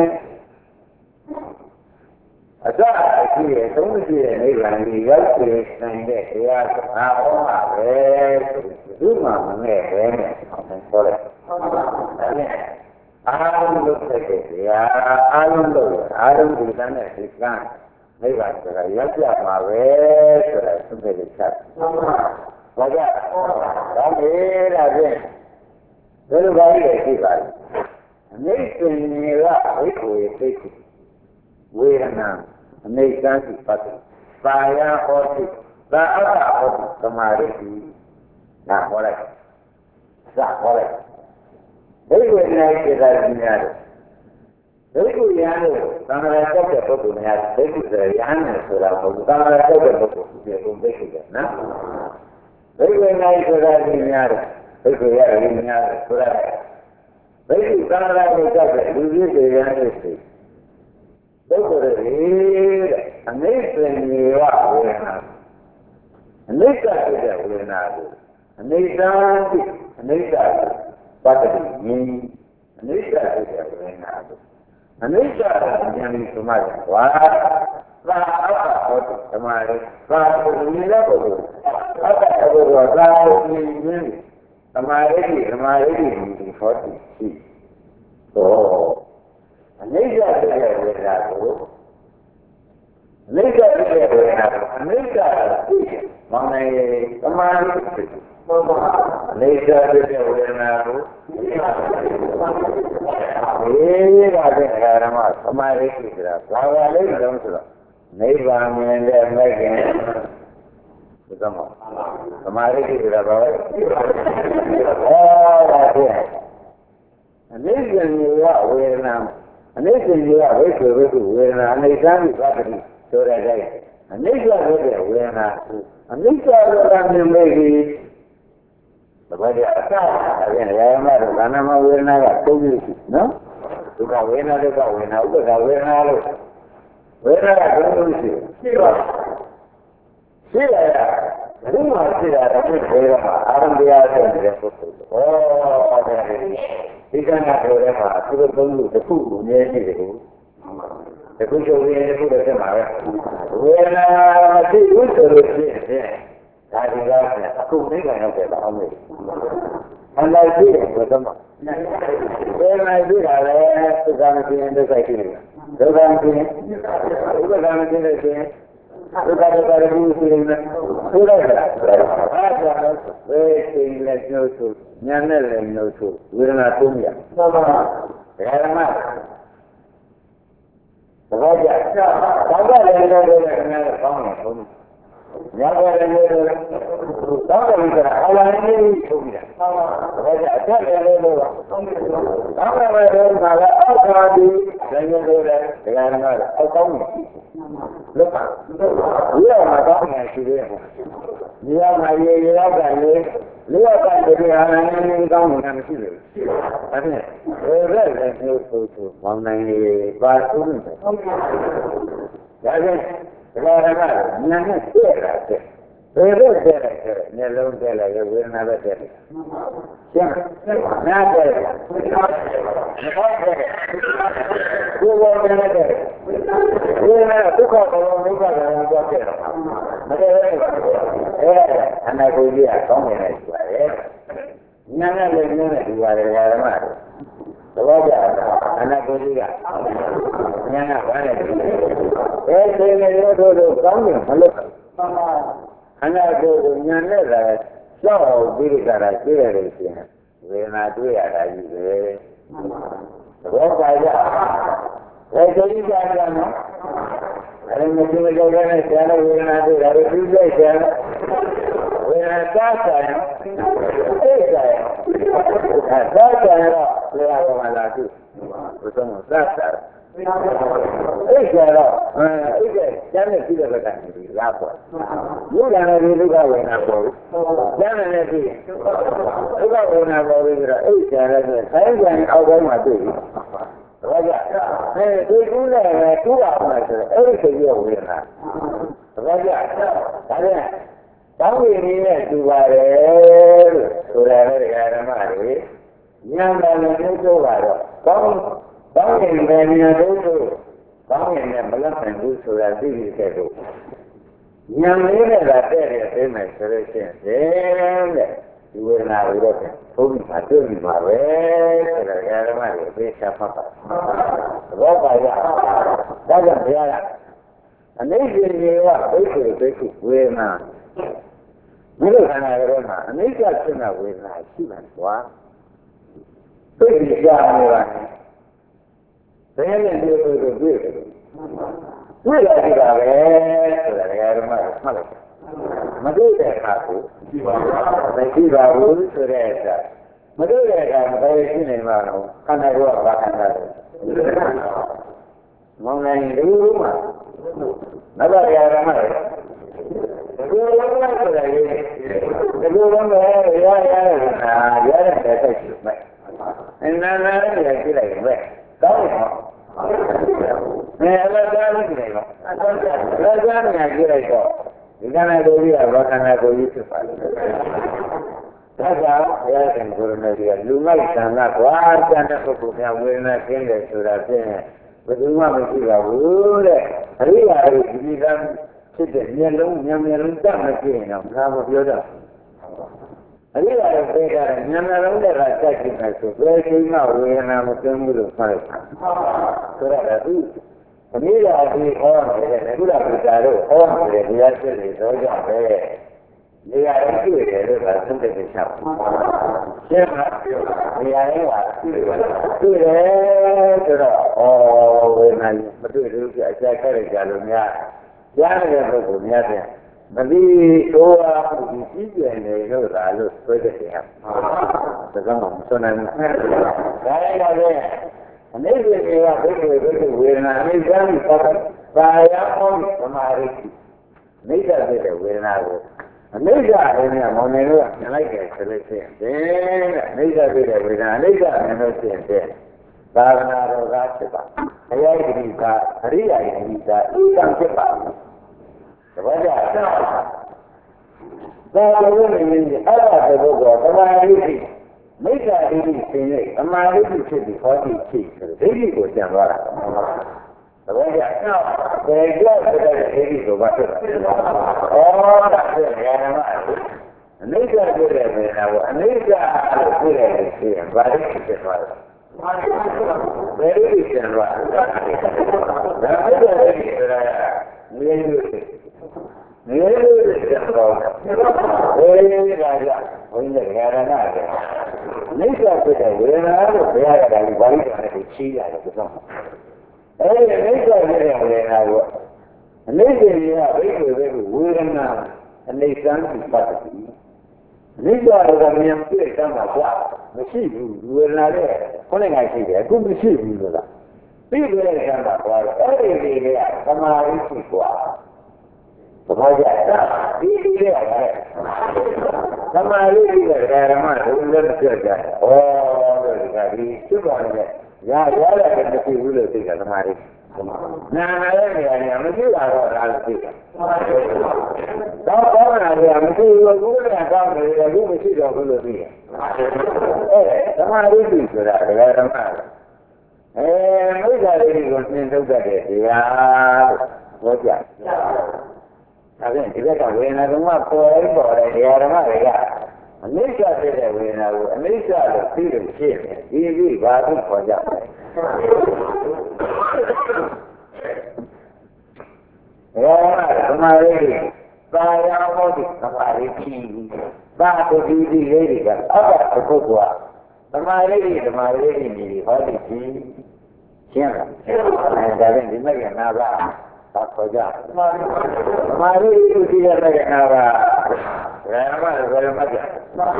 အစအရှိရဲ့သုံးရှိရဲ့နိဗ္ဗာန်ကြီးရောက်ပြေနိုင်တဲ့တရားစကားဟောမှာပဲဒီမှာမငဲ့ပဲနဲ့ဟောတယ်အာရုံလို့ဖြစ်တဲ့တရားအာရုံလို့အာရုံဒီကနေ့ဒီကံနိဗ္ဗာန်ဆိုတာရောက်ကြမှာပဲဆိုတာသုံးတဲ့ချက်ဘာကြောင့်ဒါမေးတာဖြင့်ဘယ်လိုပါလဲရှိပါလဲအနိစ္စဉာဏ်ကဝိကိုရဲ့သိက္ခာဝေဒနာအနိစ္စသိပတ်ပါယဟောတိသာအဟဟောတိသမာဓိနာဟောလိုက်သာဟောလိုက်ဒိဋ္ဌိနဲ့စေတာများတယ်ဒိဋ္ဌိရန်လို့သံဃာတက်တဲ့ပုဂ္ဂိုလ်များဒိဋ္ဌိဆိုရန်နဲ့ဆိုတာမဟုတ်ဘူးသံဃာတက်တဲ့ပုဂ္ဂိုလ်ဒီကုဒိဋ္ဌိကနော်ဒိဋ္ဌိနဲ့စေတာများတယ်ဒိဋ္ဌိရရင်များတယ်ဆိုတာဘိက္ခုသံဃာကိုကြောက်တဲ့လူကြီးတွေရတဲ့စိတ်ပုဂ္ဂိုလ်တွေတဲ့အနိစ္စဉေဝဝေဒနာအနိစ္စဖြစ်တဲ့ဝေဒနာကိုအနိစ္စတိအနိစ္စပတ္တိဉာဏ်အနိစ္စဖြစ်တဲ့ဝေဒနာကိုအနိစ္စဉာဏ်ဒီသမားကဝါသာအတ္တဟောတိသမားရေသာဘုရားပုဂ္ဂိုလ်အတ္တဘုရားသာဘုရားသမာဓိသမာဓိဒီဟောတိရှိတော့အနိစ္စဖြစ်တဲ့ဝေဒနာကိုအနိစ္စဖြစ်တဲ့ဝေဒနာကိုအနိစ္စသိမောင်းနိုင်သမာဓိဖြစ်အနိစ္စဖြစ်တဲ့ဝေဒနာကိုဒီကတဲ့ဓမ္မသမာဓိဖြစ်တာဘာပါလဲတော့ဆိုတော့နိဗ္ဗာန်မြင်တဲ့မဲ့ခင်ဒီကမှာသမာဓိဖြစ်တာဘာလဲဟောတာဖြစ်အနိစ္စဉေဝဝေဒနာအနိစ္စဉေဝဝိသေဝိတုဝေဒနာအနိစ္စမိသတ္တိဆိုတဲ့တိုင်းအနိစ္စဆိုတဲ့ဝေဒနာအနိစ္စဆိုတာမြင်မေကြီးသဘောကျအစအရင်ရာမတို့ကာဏမဝေဒနာကသုံးမျိုးရှိနော်ဒုက္ခဝေဒနာဒုက္ခဝေဒနာဥပ္ပခဝေဒနာလို့ဝေဒနာကသုံးမျိုးရှိရှိပါရှိရတာဘုရားရှိတာတော့ဒီကမှာအာရမတရားဆိုတဲ့ပုဂ္ဂိုလ်ဟောတယ်ဒီကနေ့ပြောတဲ့မှာသူတို့သုံးလို့တစ်ခုကိုမြဲနေတယ်ကိုတခုချုပ်ရင်းတစ်ခုတော့ဖြစ်မှာပဲဝေဒနာမရှိဘူးဆိုလို့ရှိရင်ဒါဒီကအခုနိဗ္ဗာန်ရောက်တယ်အောင်မေးအန္တရာယ်ရှိတယ်ဘယ်တော့မှဝေဒနာရှိတာလေသုခမရှိရင်ဒုက္ခရှိတယ်ဒုက္ခမရှိရင်ဥပ္ပဒါမရှိလို့ရှိရင်ဒုက္ခဒုက္ခရမှုရှိနေတယ်ဆိုတော့အဲ့ဒါတော့ဝေသိလက်ကျိုးဆိုဉာဏ်နဲ့လည်းညှို့ဆိုဝေဒနာသုံးရမှန်ပါဗျာဓမ္မဘောကြဘာသာလည်းလည်းလည်းခင်ဗျားတို့ကောင်းတယ်ဆုံးညဘက်လည်းလည်းတောင်းတယ်ဆိုတာအဝါရင်းကြီးထုတ်ပြီးတာဘောကြအထက်လည်းလည်းလို့တောင်းတယ်တောင်းတယ်ပဲတော့ငါလည်းအောက်ပါဒီလည်းလည်းလည်းဒကာဓမ္မတို့အောက်ကောင်းတယ်လို့ပါဒီတော့မှာတောင်းနေရှိသေးတယ်ဒီရောက်မှာရေရေရောက်ကလေလေးရောက်ကတည်းကအားနဲ့ကောင်းနေတာမရှိဘူးအဲ့ဒါဘယ်ရက်လဲမျိုးဆိုဆိုမောင်းနိုင်လေပါသုံးတယ်ဒါကြောင့်ဒကာဓမ္မဉာဏ်နဲ့သိရတာတဲ့ဘယ်လိုသိရလဲဆိုတော့မျက်လုံးသိလိုက်ရဝေဒနာပဲသိတယ်ရှင်းနားသိတယ်မဟုတ်ဘူးဒီလိုနဲ့တဲ့ဒီမှာဒုက္ခဘောဒုက္ခဘောတော့ပြတော့မတည့်ဘူးအဲအနာကိုကြီးကကောင်းနေတယ်ဆိုရတယ်ဉာဏ်နဲ့လည်းဉာဏ်နဲ့ဒီပါတယ်ဓမ္မသဘောကျအနာကိုကြီးကဉာဏ်ကဘာလဲအဲဒီနေရောတို့ကောင်းတယ်မလို့အနာကိုဉာဏ်နဲ့လည်းကြောက်အောင်ပြီးကြတာသိရတယ်ဆိုရင်ဝေဒနာတွေ့ရတာကြီးပဲသဘောကျကြအဲဒီကြကြနော်အဲ့ဒီမရှိမကြောက်တဲ့ဆရာတော်ဝေဒနာတွေ့တာကိုသိလိုက်ဆရာဝေဒနာသားဆိုင်သိဆိုင်အဲသားဆိုင်တော့လေယာပေါ်မှာလာသူဘုဆုံးသားဆိုင်အဲ့ကျတော့အဲ့ကျကျမ်းနဲ့ပြီးတဲ့ဘက်ကနေလာပေါ့လူကလည်းဒီဒုက္ခဝေဒနာပေါ်ဘူးကျမ်းနဲ့ပြီးဒုက္ခဝေဒနာပေါ်ပြီးတော့အဲ့ကျလည်းဆိုင်ကြံအောက်ပိုင်းမှာတွေ့ပြီဘာကြအဲဒီကူးနဲ့ကူးအောင်လဲဆိုတော့အဲ့ဒီခေတ်ရဲ့ဝေဒနာဘာကြဒါနဲ့တောင်းရင်းနဲ့တူပါတယ်လို့ဆိုတယ်လေဓမ္မတွေဉာဏ်ပါနဲ့ပြောကြပါတော့ကောင်းကောင်းရင်ပဲဉာဏ်တို့တို့ကောင်းရင်လည်းမလက်နိုင်ဘူးဆိုတာသိပြီတဲ့တို့ဉာဏ်လေးနဲ့လာတဲ့တဲ့သိမယ်ဆိုလို့ရှိရင်တဲ့ဒီဝေဒနာတွေတော့ဘုရားတွေ့ပြီပါပဲဆိုတော့ဓမ္မတွေအသေးချဖတ်ပါဘောပါရဒါကြောင့်ဘုရားကအနိစ္စရေဝဘိက္ခုဘိက္ခုဝေဒနာဒီလိုခန္ဓာကြတော့မှာအနိစ္စဖြစ်တဲ့ဝေဒနာရှိတယ်ကွာသိကြရနေပါဘယ်နဲ့ဒီလိုလိုတွေ့တယ်တွေ့ရတာပဲဆိုတာဓမ္မတွေမှတ်လိုက်မတွေ့တဲ့အခါကိုမရှိပါဘူးဆိုတဲ့အခါမတွေ့တဲ့အခါမတွေ့ရှိနေမှာတော့ခန္ဓာကိုယ်ကဘာခန္ဓာလဲမောင်နိုင်ဒီလိုမှမဘရရမှာဒီလိုလုံးဝဆိုတာလေဒီလိုလုံးပဲရရရတာရတဲ့တဲ့ရှိမယ်အနန္တလောကနဲ့ကြည့်လိုက်တော့ဒီကနေ့ကိုကြီးကဘာခန္ဓာကိုယ်ကြီးဖြစ်ပါလိမ့်ဒါကြောင့်ဘုရားရှင်ကိုရမေကြီးကလူမိုက်သံဃာကွာတန်တဲ့ပုဂ္ဂိုလ်များဝေဒနာကျင်းတယ်ဆိုတာဖြင့်ဘယ်သူမှမရှိပါဘူးတဲ့အရိယာတွေဒီကံဖြစ်တဲ့မျက်လုံးမျက်မျက်လုံးတတ်မကြည့်ရင်တော့ဘာမှပြောတော့အရိယာတွေပြေးကြတယ်မျက်မျက်လုံးတွေကတက်ကြည့်မယ်ဆိုဘယ်ချိန်မှဝေဒနာမကျင်းဘူးလို့ဆိုလိုက်တာဆိုတော့သူအမိရာကြီးဟောတယ်ကုလပိတာတို့ဟောတယ်တရားစစ်တွေတော့ကြောင့်ပဲနေရာရတွေ့တယ်လို့ကသုံးတဲ့ချက်ရှင်းမှာနေရာရကတွေ့တယ်ဆိုတော့ဩဝေဒနာမတွေ့ဘူးပြအချက်ခဲ့ကြလို့များကြားတဲ့ပုဂ္ဂိုလ်များတဲ့မလီတော့အမှုကြီးပြည့်နေလို့သာလို့ဆိုတဲ့တယ်ဟာဒါကမှမဆွနိုင်ဘူးဒါရရပဲအနိစ္စတွေကဘိက္ခုဘိက္ခုဝေဒနာအနိစ္စကိုပါရအောင်သမာဓိအနိစ္စဖြစ်တဲ့ဝေဒနာကိုအနိစ္စအင်းကမောင်နေလို့ညလိုက်တယ်ဆိုလို့ရှိရင်တဲ့အနိစ္စဖြစ်တဲ့ဝေဒနာအနိစ္စမြင်လို့ရှိရင်တဲ့သာသနာတော်ကဖြစ်ပါဘုရားဂရိကအရိယာဂရိကဣဒံဖြစ်ပါတပည့်ကြသာဝရနေနေအဲ့ဒါတဲ့ဘုရားသမာဓိမိစ္ဆာဒိဋ္ဌိသင်ရဲ့အမှားဒိဋ္ဌိဖြစ်ပြီးဟောတိဖြစ်ဆိုဒိဋ္ဌိကိုကျန်သွားတာတပည့်ကြဘယ်ကြောက်တဲ့ဒိဋ္ဌိကိုဘာဖြစ်လဲဩဒါဖြစ်ရရမှာအနိစ္စဖြစ်တဲ့ဝေဒနာကိုအနိစ္စလို့ပြည့်တယ်ဆိုရင်ဘာဒိဋ္ဌိဖြစ်သွားလဲဘယ်ဒိဋ္ဌိကျန်သွားလဲဒါဖြစ်တဲ့ဒိဋ္ဌိဆိုတာငြင်းလို့နေလို့ကျတော့ဘယ်လိုလဲကြာဘုန်းကြီးကရဟနာတယ်နိစ္စဖြစ်တဲ့ဝေဒနာလို့ဘုရားကလည်းဘာလို့လဲချီးရတယ်ဆိုတော့အဲဒီနိစ္စဖြစ်တဲ့ဝေဒနာကိုအနိစ္စကြီးကဘိက္ခုဘိက္ခုဝေဒနာအနေစမ်းပြီးပတ်တယ်နိစ္စကမြင်ပြည့်စမ်းတာကွာမရှိဘူးဝေဒနာလည်းခေါင်းနဲ့ရှိတယ်အခုမရှိဘူးလို့လားပြီးပြည့်စမ်းတာကွာအဲ့ဒီလေးကသမာဓိရှိကွာဘာကြတာဒီလိုလေသမာဓိရှိတဲ့ဓမ္မတို့လည်းမပြောကြဘူးဩလို့ဒီကဒီသူ့ဘာလဲရာရတဲ့မရှိဘူးလို့သိတာသမာဓိနာလည်းနေရာမရှိတာတော့ဒါလည်းသိတယ်တော့ဘောနာလည်းမရှိဘူးဘူးလည်းကောင်းတယ်လည်းမရှိတော့ဘူးလို့သိတယ်အဲသမာဓိရှိဆိုတာဒကာဓမ္မအဲမိစ္ဆာဒိဋ္ဌိကိုသင်ထုတ်တတ်တဲ့တရားဟောကြဒါဖြင့်ဒီဘက်ကဝေဒနာကပေါ်ပေါ်တယ်တရားဓမ္မတွေကအနိစ္စဖြစ်တဲ့ဝေဒနာကိုအနိစ္စလို့သိလို့ရှိရင်ဒီဒီဘာလို့ခေါ်ကြလဲအဲဓမ္မတွေပါရမောတိဓမ္မတွေဖြစ်ဘာတူဒီဒီလေးတွေကအဘသပုဂ္ဂိုလ်ဓမ္မတွေဓမ္မတွေနေဟောတိရှိရှင်းလားအဲဒါဖြင့်ဒီမဲ့ကနာပါသာခေါ်ကြသမာဓိဥဒိယတဲ့နာပါဘယ်မှာဘယ်မှာကြဩဒါ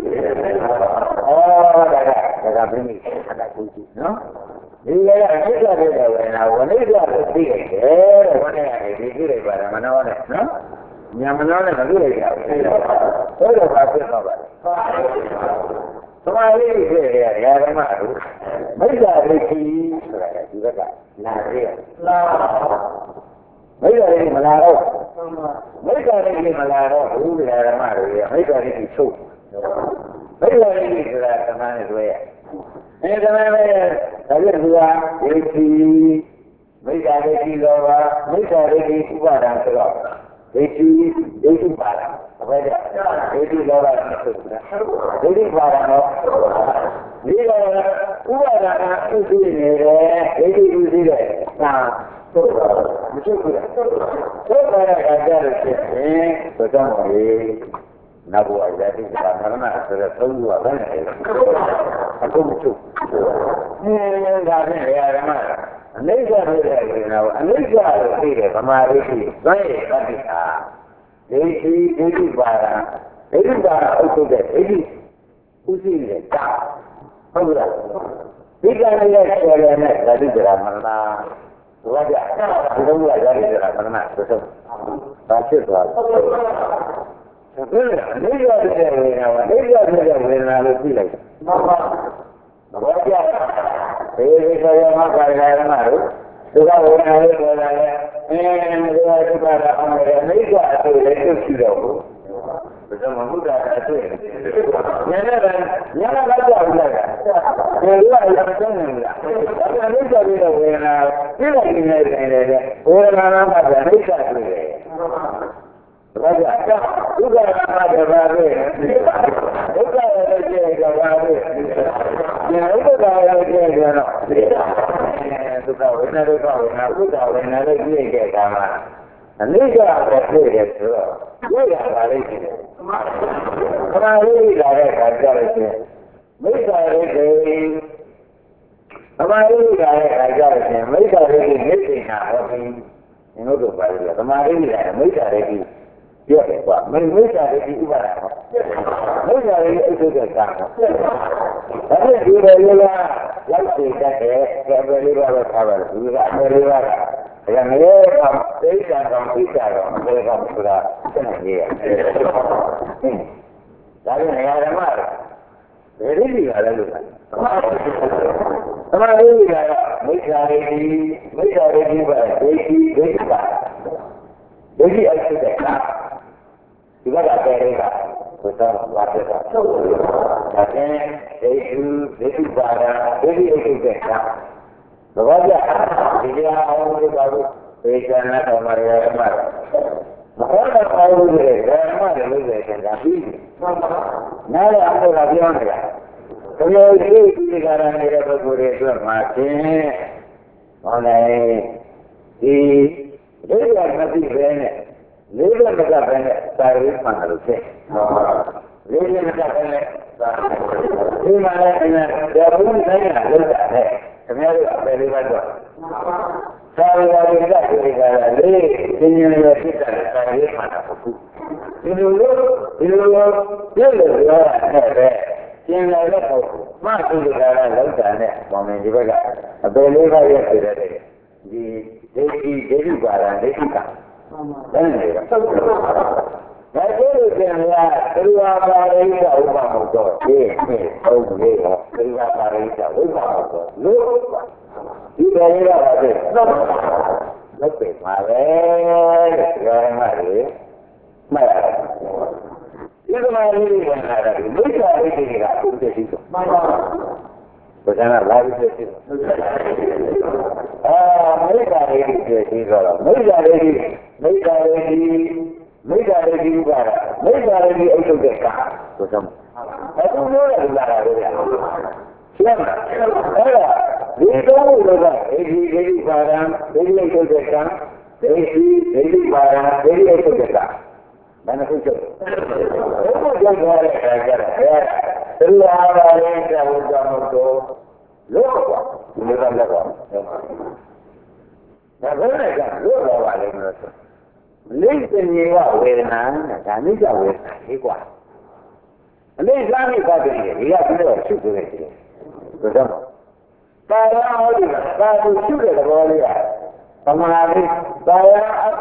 ကဒါကပြင်းနေတယ်ကူကြည့်နော်ဒီကရအိစ္ဆာတဲ့ဝေဒနာဝိနိစ္စကိုသိရတယ်တဲ့ဘုရားကဒီကြည့်လိုက်ပါလားမနှောနဲ့နော်ညာမနှောနဲ့မသိလိုက်ရဘူးဆိုတော့ဘာဖြစ်သွားပါလဲသမာဓိဖြစ်ရဓမ္မတို့မိစ္ဆာဒိဋ္ဌိဆိုတာကဒီဘက်ကနာရရလားမိစ္ဆာဒိဋ္ဌိမလာတော့မိစ္ဆာဒိဋ္ဌိမလာတော့ဘုရားဓမ္မတို့ရမိစ္ဆာဒိဋ္ဌိချုပ်မိစ္ဆာဒိဋ္ဌိဆိုတာဓမ္မနဲ့တွေ့ရအဲဓမ္မနဲ့ဒါပြည့်စုံဒိဋ္ဌိမိစ္ဆာဒိဋ္ဌိလောဘမိစ္ဆာဒိဋ္ဌိဥပါဒံဆိုတော့ဒိဋ္ဌိဒိဋ္ဌိပါဒံဘယ်ဒါဒိဋ္ဌိလောဘနဲ့ဆိုတာဒိဋ္ဌိပါဒံတော့ဒီကဥပါဒနာဥသိနေတယ်ဒိဋ္ဌိဥသိတယ်သာဟုတ်ပါဘူးမရှိဘူးလားဟုတ်ပါရဲ့အကြလို့ဖြစ်ရင်ဘယ်တော့မှနတ်ဘဝရတိကမရဏဆိုတဲ့သုံးခုကဘယ်နဲ့လဲအခုမချုပ်အင်းဒါဖြင့်ဓမ္မအနိစ္စဖြစ်တဲ့ဝေဒနာကိုအနိစ္စလို့သိတယ်ဗမာရိရှိသွမ်းရတတ်တာဒိဋ္ဌိဒိဋ္ဌိပါဒဒိဋ္ဌိပါဒအုပ်ချုပ်တဲ့ဒိဋ္ဌိဥသိတဲ့တာဟုတ်လားဒီကနေ့ရဲ့ဆယ်ရနဲ့ဓာတိကြရမလားဘုရားကြဒီလိုရရတယ်ဆိုတာမနာဆိုတော့ဒါဖြစ်သွားတယ်ဘယ်လိုလဲနေရတဲ့ဝေဒနာနေရတဲ့ဝေဒနာလို့သိလိုက်မှန်ပါဘုရားကြဘေးဘေးကရမကာရကရမတို့သူကဝေဒနာလေးပေါ်လာတယ်အဲဒီကဒုက္ခတော့အောင်တယ်အနိစ္စအတူလည်းသိရှိတော့ဘူးဘယ်မှာဘုရားအတွေ့ညနေကညနေကကြောက်လိုက်တာဒီလိုအရင်ဆုံးနေလားအနိစ္စပြီးတော့ဝေဒနာပြည့်လိုက်နေတယ်လေဝေဒနာကမှအနိစ္စတွေ့တယ်ဘာကြောင့်ဒုက္ခကမှတပါးပဲဒုက္ခရဲ့ကျေကပါပဲဒီဥပ္ပါရဲ့ကျေကတော့ဒုက္ခဝေဒနာဒုက္ခဝေဒနာဥပ္ပါဝေဒနာလေးပြည့်ခဲ့တာမှာအနိစ္စပဲတွေ့တယ်ဆိုတော့တွေ့ရပါလိမ့်မယ်ခဏလေးလာတဲ့အခါကျတော့မိစ္ဆာရိတေအမှန်လေးလာတဲ့အခါကျတော့မိစ္ဆာရိတေမျက်စိနာဟောပြီးဒီလိုတော့ပါလေသမာဓိလာမိစ္ဆာရိတေပြောတယ်ကွာမင်းမိစ္ဆာရိတိဥပါဒဟောမိစ္ဆာရိတိအထုတဲ့ကံဟောဒါနဲ့ဒီလိုလေးကလိုက်သိတတ်တယ်အပယ်လေးပါးပဲထားပါလို့ဒီကအပယ်လေးပါးကဒါငရဲကသိစ္စာကောင်သိစ္စာကောင်အပယ်ကောင်ဆိုတာသိနေရဒါနဲ့နေရာဓမ္မဘယ်ရည်ရလဲလို့သမာဓိကမိစ္ဆာရိတိမိစ္ဆာရိတိပါဒိဋ္ဌိဒိဋ္ဌိပါဒိဋ္ဌိအထုတဲ့ကံဒီဘက်ကပဲရတာဆိုတော့ဘာဖြစ်တာဒါနဲ့ဒေသူဒေသူပါဒဒေဒီအထုတဲ့ကံဘောကြဒီတရားအောင်လို့ပါလို့သေချာနာတော်မှာရမှာမဟုတ်တော့အောင်လို့ရတယ်ဓမ္မတွေလို့ဆိုရင်ဒါပြီးနားရအောင်လို့ပြောနေတာဘယ်လိုဒီဒီကာရနေတဲ့ပုဂ္ဂိုလ်တွေအတွက်မှာချင်းဟောလေဒီဒီကမသိပဲနဲ့လေးလည်းမကပဲနဲ့စာရေးမှန်တယ်လို့ဖြစ်လေးလည်းမကပဲနဲ့ဒီမှာလည်းဒါဘုရားဆိုင်ရာလောက်တာနဲ့ခင်ဗျားတို့အပယ်လေးပါတော့စာရေးပါရေးကဒီကလာလေးသင်္ကြန်လေးဖြစ်တယ်စာရေးမှန်တာဟုတ်ဒီလိုလိုဒီလိုလိုပြည့်လို့ပြောတာနဲ့ပဲကျင်လာတဲ့ပုံမှသူကလာလောက်တာနဲ့ပေါင်းနေဒီဘက်ကအပယ်လေးပါရဲ့ဖြစ်တဲ့ဒီဒေဒီဒေဒီပါရဒိဋ္ဌိကအဲ့ဒီကဒါကြည့်လို့ကျင်လာသရဝပါရိကဥပ္ပါမဟုတ်တော့ဒီနေ့ဟုတ်ပြီဟောသရဝပါရိကဥပ္ပါမဟုတ်တော့လို့ဒီဘယ်ရပါလဲလက်ပေပါပဲတဲ့ရရမှာလေမှတ်ရတယ်ဒီကမှာလေးတွေကလာတာဒီမိစ္ဆာရိတိကအခုတည်းရှိတော့မှန်ပါဘုရားကလာပြီးဖြစ်တယ်အာမိစ္ဆာရိတိဖြစ်ပြီးတော့မိစ္ဆာရိတိမိစ္ဆာရိတိမိစ္ဆာရိတိကမိစ္ဆာရိတိအုပ်ချုပ်တဲ့ကဆိုတော့အခုလို့လည်းလာတာလေရှင်းမလားအဲ့ဒါဒီတော့လို့ကအေဒီဒေဒီပါရံဒေဒီအုပ်ချုပ်တဲ့ကဒေဒီဒေဒီပါရံဒေဒီအုပ်ချုပ်တဲ့ကဘာနဲ့ဟုတ်ချုပ်ဘုရားကြောင့်ရတဲ့အခါကျတော့အဲတရားပါရင်ကြောင့်ကြောင့်တော့လို့ကွာဒီလိုလည်းတော့ဒါဘယ်နဲ့ကလို့တော့ပါလိမ့်မလို့ဆိုလိမ့်စင်ကြီးကဝေဒနာနဲ့ဒါနိစ္စဝေဒနာကြီးကွာအလေးစားမိပါတယ်ဒီကပြီးတော့ရှုပ်နေတယ်ဆိုတော့ပါရဟောဒီကသာသူရှုတဲ့သဘောလေးကသမာဓိပါရအတ္တ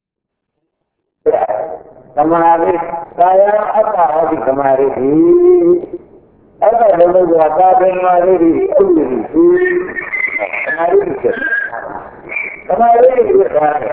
သမာဓိကာယအတ္တဟောဒီသမာဓိဒီအဲ့ဒါလည်းလို့ကသာသမာဓိဒီဥပ္ပဒီဒီသမာဓိဖြစ်သမာဓိဖြစ်တာလေ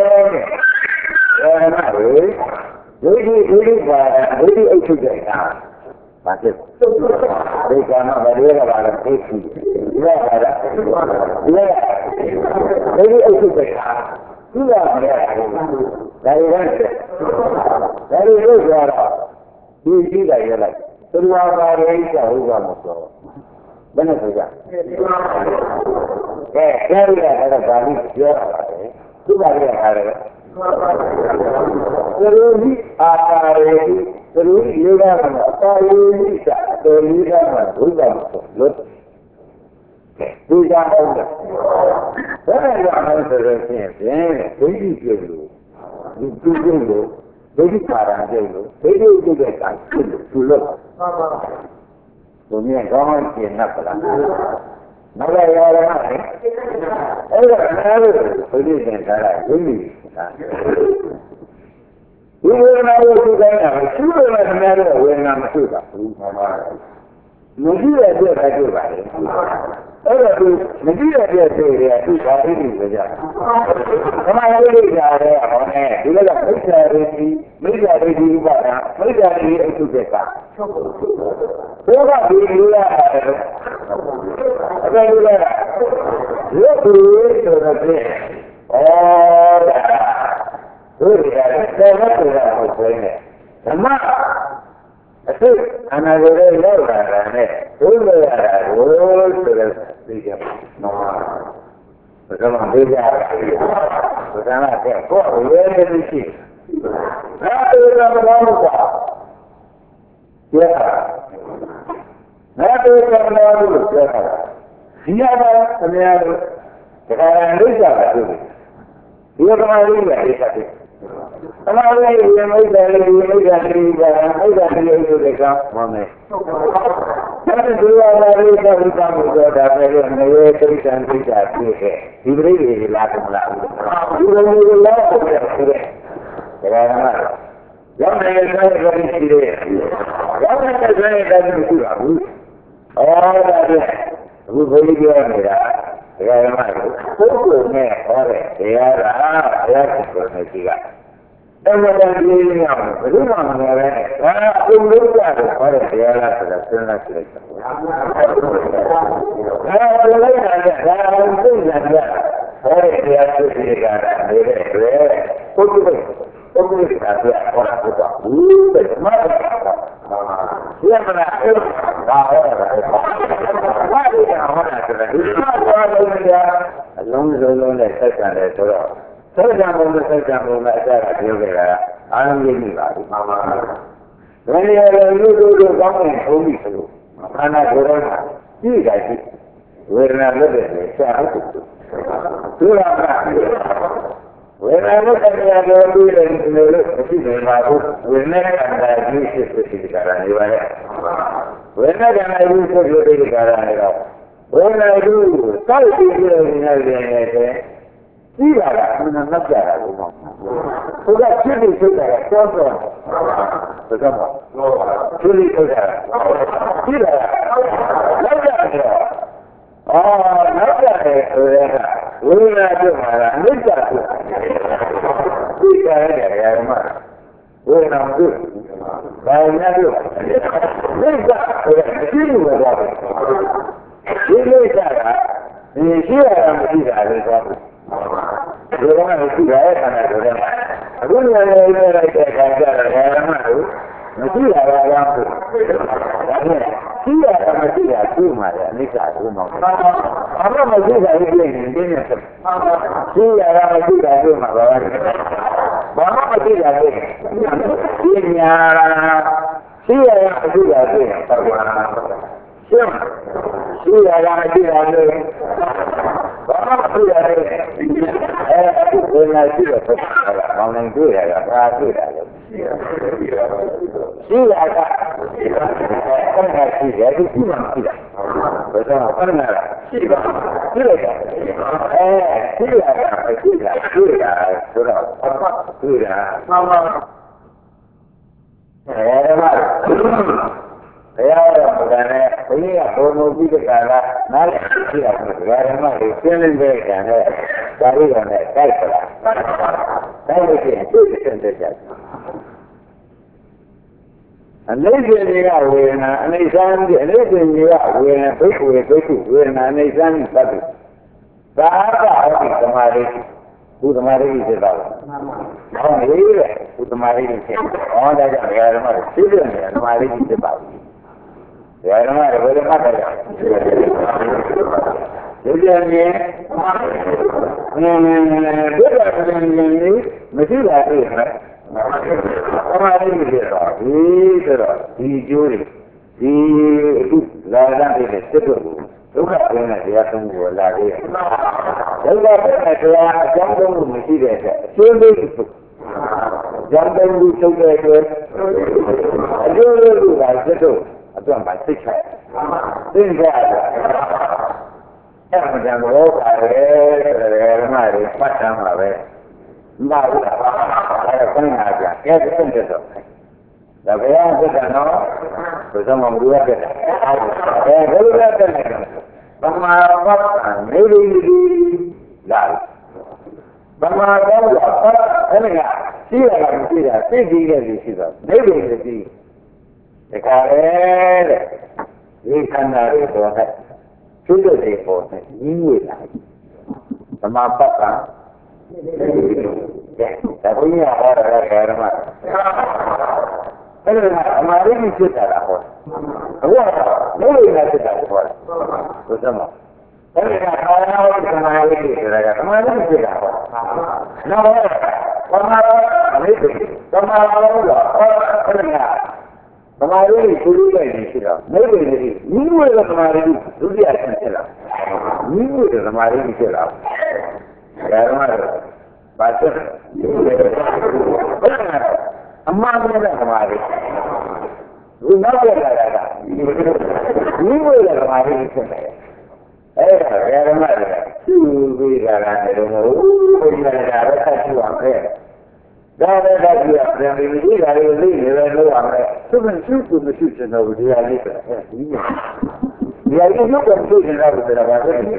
အဲ့ဒါလေဒိဋ္ဌိဒိဋ္ဌိပါဒိဋ္ဌိအထုတဲ့ကဘာဖြစ်ဒီကမှာဘယ်လိုလဲပါလဲသိရှိဒီကပါလားဒီကဒိဋ္ဌိအထုတဲ့ကဒီကလည်းဒါရီကဒါရီလို့ပြောတော့ဒီကြီးကရလိုက်သရဝပါရိကဥပ္ပါမဆိုဘယ်နဲ့ဆိုကြကဲဒါရီကတော့ဗာလိပြောတာပါလေသူပါရီကထားတယ်သရူဟိအာပါရိသရူဟိယေကမှာအပါယိဟိကတော်လေးကမှာဥပ္ပါမဆိုလို့ဒီကြောင့်ဟုတ်တယ်ဘယ်လိုလဲဆိုတော့ဖြင့်ဒိဋ္ဌိပြုလို့ဒီပြုလို့ဒိဋ္ဌိပါရံပြုလို့ဒိဋ္ဌိပြုတဲ့ကံပြုလို့သူလို့မှန်ပါဘုရားကောင်းကျင်납ပါလားမလဲရရမှာလေအဲ့ဒါအားလို့ဘုရားသင်ထားတာဒိဋ္ဌိဟာဒီဝေဒနာကိုသိတိုင်းတာရှုလို့လည်းခင်ဗျားတို့ဝေဒနာမရှိတာဘူးမှန်ပါမရှိတဲ့အတွက်ပဲတွေ့ပါလေအဲ့တော့ဒီမကြည့်ရတဲ့စိတ်တွေကသူ့ဘာအိဒီဆိုကြ။ဓမ္မရိဋ္ဌာရဲ့ဟောနေဒီလိုကမိစ္ဆာရိတိမိစ္ဆာရိတိဥပါဒမိစ္ဆာရိတိအထုပ္ပကဘုရားဒီလိုရတယ်အဲ့ဒါလိုရရုပ်ကိုဆိုတော့ပြဩဒါတို့ရတယ်ဆက်လက်ဆိုတာဟုတ်ပဲနဲ့ဓမ္မအစ်အနာဂတ်ရဲ့လောက်လာတာနဲ့ဒုလိုရတာကိုဆိုတော့သိကြပါနော်ဘယ်တော့မှသိကြပါဘူးဘယ်တော့မှတဲ့ကိုယ်ဝေးနေသိရှိဒါတို့ကမလို့ကွာကျဲတာဒါတို့ကမလို့ကျဲတာဒီရပါအများတို့ဒါကလည်းကြပါသူဒီကမှလေးပဲအိတ်တယ်အမှန်လေးရေမိတ်တယ်ရေမိတ်တယ်ဒီကအိတ်တယ်ဒီလိုတွေကမှမယ်အဲ့ဒီလိုလာလေးတော့ဒီကမှုတော့ဒါပဲလို့နေရတိတ်တန်တိတ်တာပြည့်ခဲ့ဒီပရိသေတွေလာတယ်မလားဒီလိုမျိုးလာတယ်ဆိုတဲ့ဒါကမှရောင်းနေတဲ့ဆိုင်ကလေးရှိတယ်ရောင်းနေတဲ့ဆိုင်ကလေးရှိတာဘူးအော်ဒါကအခုဘုရားပြောနေတာဒါကမှပုဂ္ဂိုလ်နဲ့ဟောတဲ့တရားကဘုရားကိုယ်နဲ့ရှိကအဲ့ဒါတည်းကြီးနေအောင်ဘယ်လိုမှမလဲဒါအုံလို့ကြတယ်ဟောတဲ့တရားလားဆိုတာစဉ်းစားကြည့်လိုက်တာအဲဒါလည်းလည်းဒါအောင်သိကြတယ်ဟောတဲ့တရားသူတွေကနေတဲ့တွေ့ပုဂ္ဂိုလ်ပုဂ္ဂိုလ်ကပြဟောတာကတော့ဘူးတဲ့မှားတယ်ဒီမှာဒါဟောတာဘာလို့လဲဟောတာဆိုတော့ဒီမှာဘာလို့လဲအလုံးစုံလုံးနဲ့ဆက်ဆံတယ်ဆိုတော့ဆက်ဆံမှုနဲ့ဆက်ဆံမှုနဲ့အကြတာပြောခဲ့တာအားလုံးသိပြီပါဒီမှာပါဘယ်နေရာလဲလူတို့တို့ကောင်းတဲ့ထုံးပြီးဆိုလို့ခန္ဓာကိုယ်ထဲမှာကြည့်ကြကြည့်ဝေဒနာလွတ်တယ်ဆရာဟုတ်တယ်သူကဝေဒနာလွတ်တဲ့နေရာကိုတွေ့တယ်လို့မရှိနေပါဘူးဝေဒနာကံတာကြီးရှိရှိကြတာနေပါလေဝေဒနာကံတာကြီးရှိရှိကြတာနေတော့ဝေဒနာကိုတောက်ပြီးပြနေတယ်တဲ့ကြီးလာတာအမှန်နဲ့ကြတာလို့ပေါ့သူကဖြစ်ပြီးဖြစ်တာတော့တော့ဘယ်ကမှဖြစ်ပြီးဖြစ်တာကြီးလာတော့ကြတယ်အော်နောက်ကြတယ်ဆိုတဲ့ကဝိညာဉ်ပြုမှာလားအနိစ္စပြုဒီကြရတယ်ရမဝိညာဉ်ပြုဘာညာပြုနိစ္စဆိုတဲ့ရှိလို့တော့ဒီနိစ္စကဒီရှိရတာမရှိတာလေတော့ဒီတော့မရှိရတဲ့ခန္ဓာဆိုတဲ့အခုနေရာလေးလိုက်တဲ့ခါကျတော့ဓမ္မတို့မရှိရတာကြောင့်ဒါနဲ့ရှိရတာမရှိတာသူ့မှာလည်းအနိစ္စကိုမှဘာမှမရှိတာကြီးနေနေတယ်ရှိရတာမရှိတာသူ့မှာဘာလဲဘာမှမရှိတာလေဒီညာရှိရတာမရှိတာသူ့မှာဘာလဲရှင်းရှိရတာမရှိတာလေဘာမှမရှိတာလေအဲအခုဘယ်မှာရှိတော့ဘာမှမတွေ့ရတာဘာတွေ့ရလဲရှိရတာအဲ့ဒါရှိတယ်ဒီရှိမှမရှိတာဘယ်တော့အဲ့ဒါရှိပါရှိလိုက်တာအဲရှိရတာရှိတာတွေ့တာဆိုတော့ဘာတွေ့တာမှန်ပါအဲဒါဘုရားတော်ကလည်းဘုရားဘုံမူပြီးတဲ့ကာလနားလည်ရှိတာဆိုတော့ဓမ္မတွေရှင်းလင်းတဲ့ကံနဲ့ဒါရီတော်နဲ့တိုက်ပလာတိုက်လို့ရှိရင်သူ့စင်တဲ့ကြအနိစ္စတွေကဝေဒနာအနိစ္စံဒီအနိစ္စတွေကဝေဒနာဒုက္ခဝေဒုက္ခဝေဒနာအနိစ္စံသတ္တသာကဟောဒီသမာဓိဘုသမာဓိဖြစ်တော့ဟောနေတယ်ဘုသမာဓိဖြစ်ဟောဒါကြောင့်ဓမ္မတွေသိတယ်ဓမ္မတွေဖြစ်ပါဘူးဓမ္မတွေဘယ်လိုမှတ်တယ်ဒီကြံရင်အင်းဒီကံရင်မရှိတာလေဓမ္မတွေဖြစ်တော့ဒီဆိုတော့ဒီကျိုးတွေဒီအခုလာလာတဲ့စစ်တော့ဒုက္ခပြင်းတဲ့တရားသုံးကိုလာခဲ့တယ်။ဒုက္ခပြင်းတဲ့တရားအကြောင်းသုံးလို့မရှိတဲ့အတွက်အကျိုးလေးကိုကြောင်းသုံးပြီးထုတ်တဲ့အတွက်အကျိုးလေးကစစ်တော့အတွက်မှာသိချင်သိကြတယ်။အဲ့ဒါကြောင့်ဘောပါလေဓမ္မတွေပတ်တမ်းပါပဲ။မဟုတ်လား။အဲ့ဒါကိုနာကြ။ကဲတဲ့တော့ဒါဘယ်အောင်ဖြစ်တာနော်ဘယ်တော့မှမรู้ရတဲ့အဲဘယ်လိုလဲတဲ့ Bama Bama, maybe life. Bama Bama, anyhow, see that, see that, see the see that, maybe the see. The car, we can not go ahead. To the day for it, you will like. Bama Bama, yes, that we are हमारे नीचे डाला हो वो नहीं नीचे डाला हो तो समझो अरे खाना और हमारे नीचे डाला हमारे नीचे डाला हो ना हो हमारा नहीं हमारा होगा और क्या हमारे पूरी का नीचे डाला नहीं नहीं नहीं वो हमारे दूसरी आसन चला नहीं वो हमारे नीचे डाला यार हमारे बात अम्मा ने हमारे वो ना बोला जाएगा नहीं बोला हमारे नीचे में ऐसा यार हमारे तू भी लगा दे वो कोई लगा रहा था तू आके दादा दादी अपने भी गाड़ी ले ले लो आके तो मैं शुरू तो मैं शुरू से ना वो दिया नहीं है दिया ये नो कंफ्यूजन ना हो तेरा बात है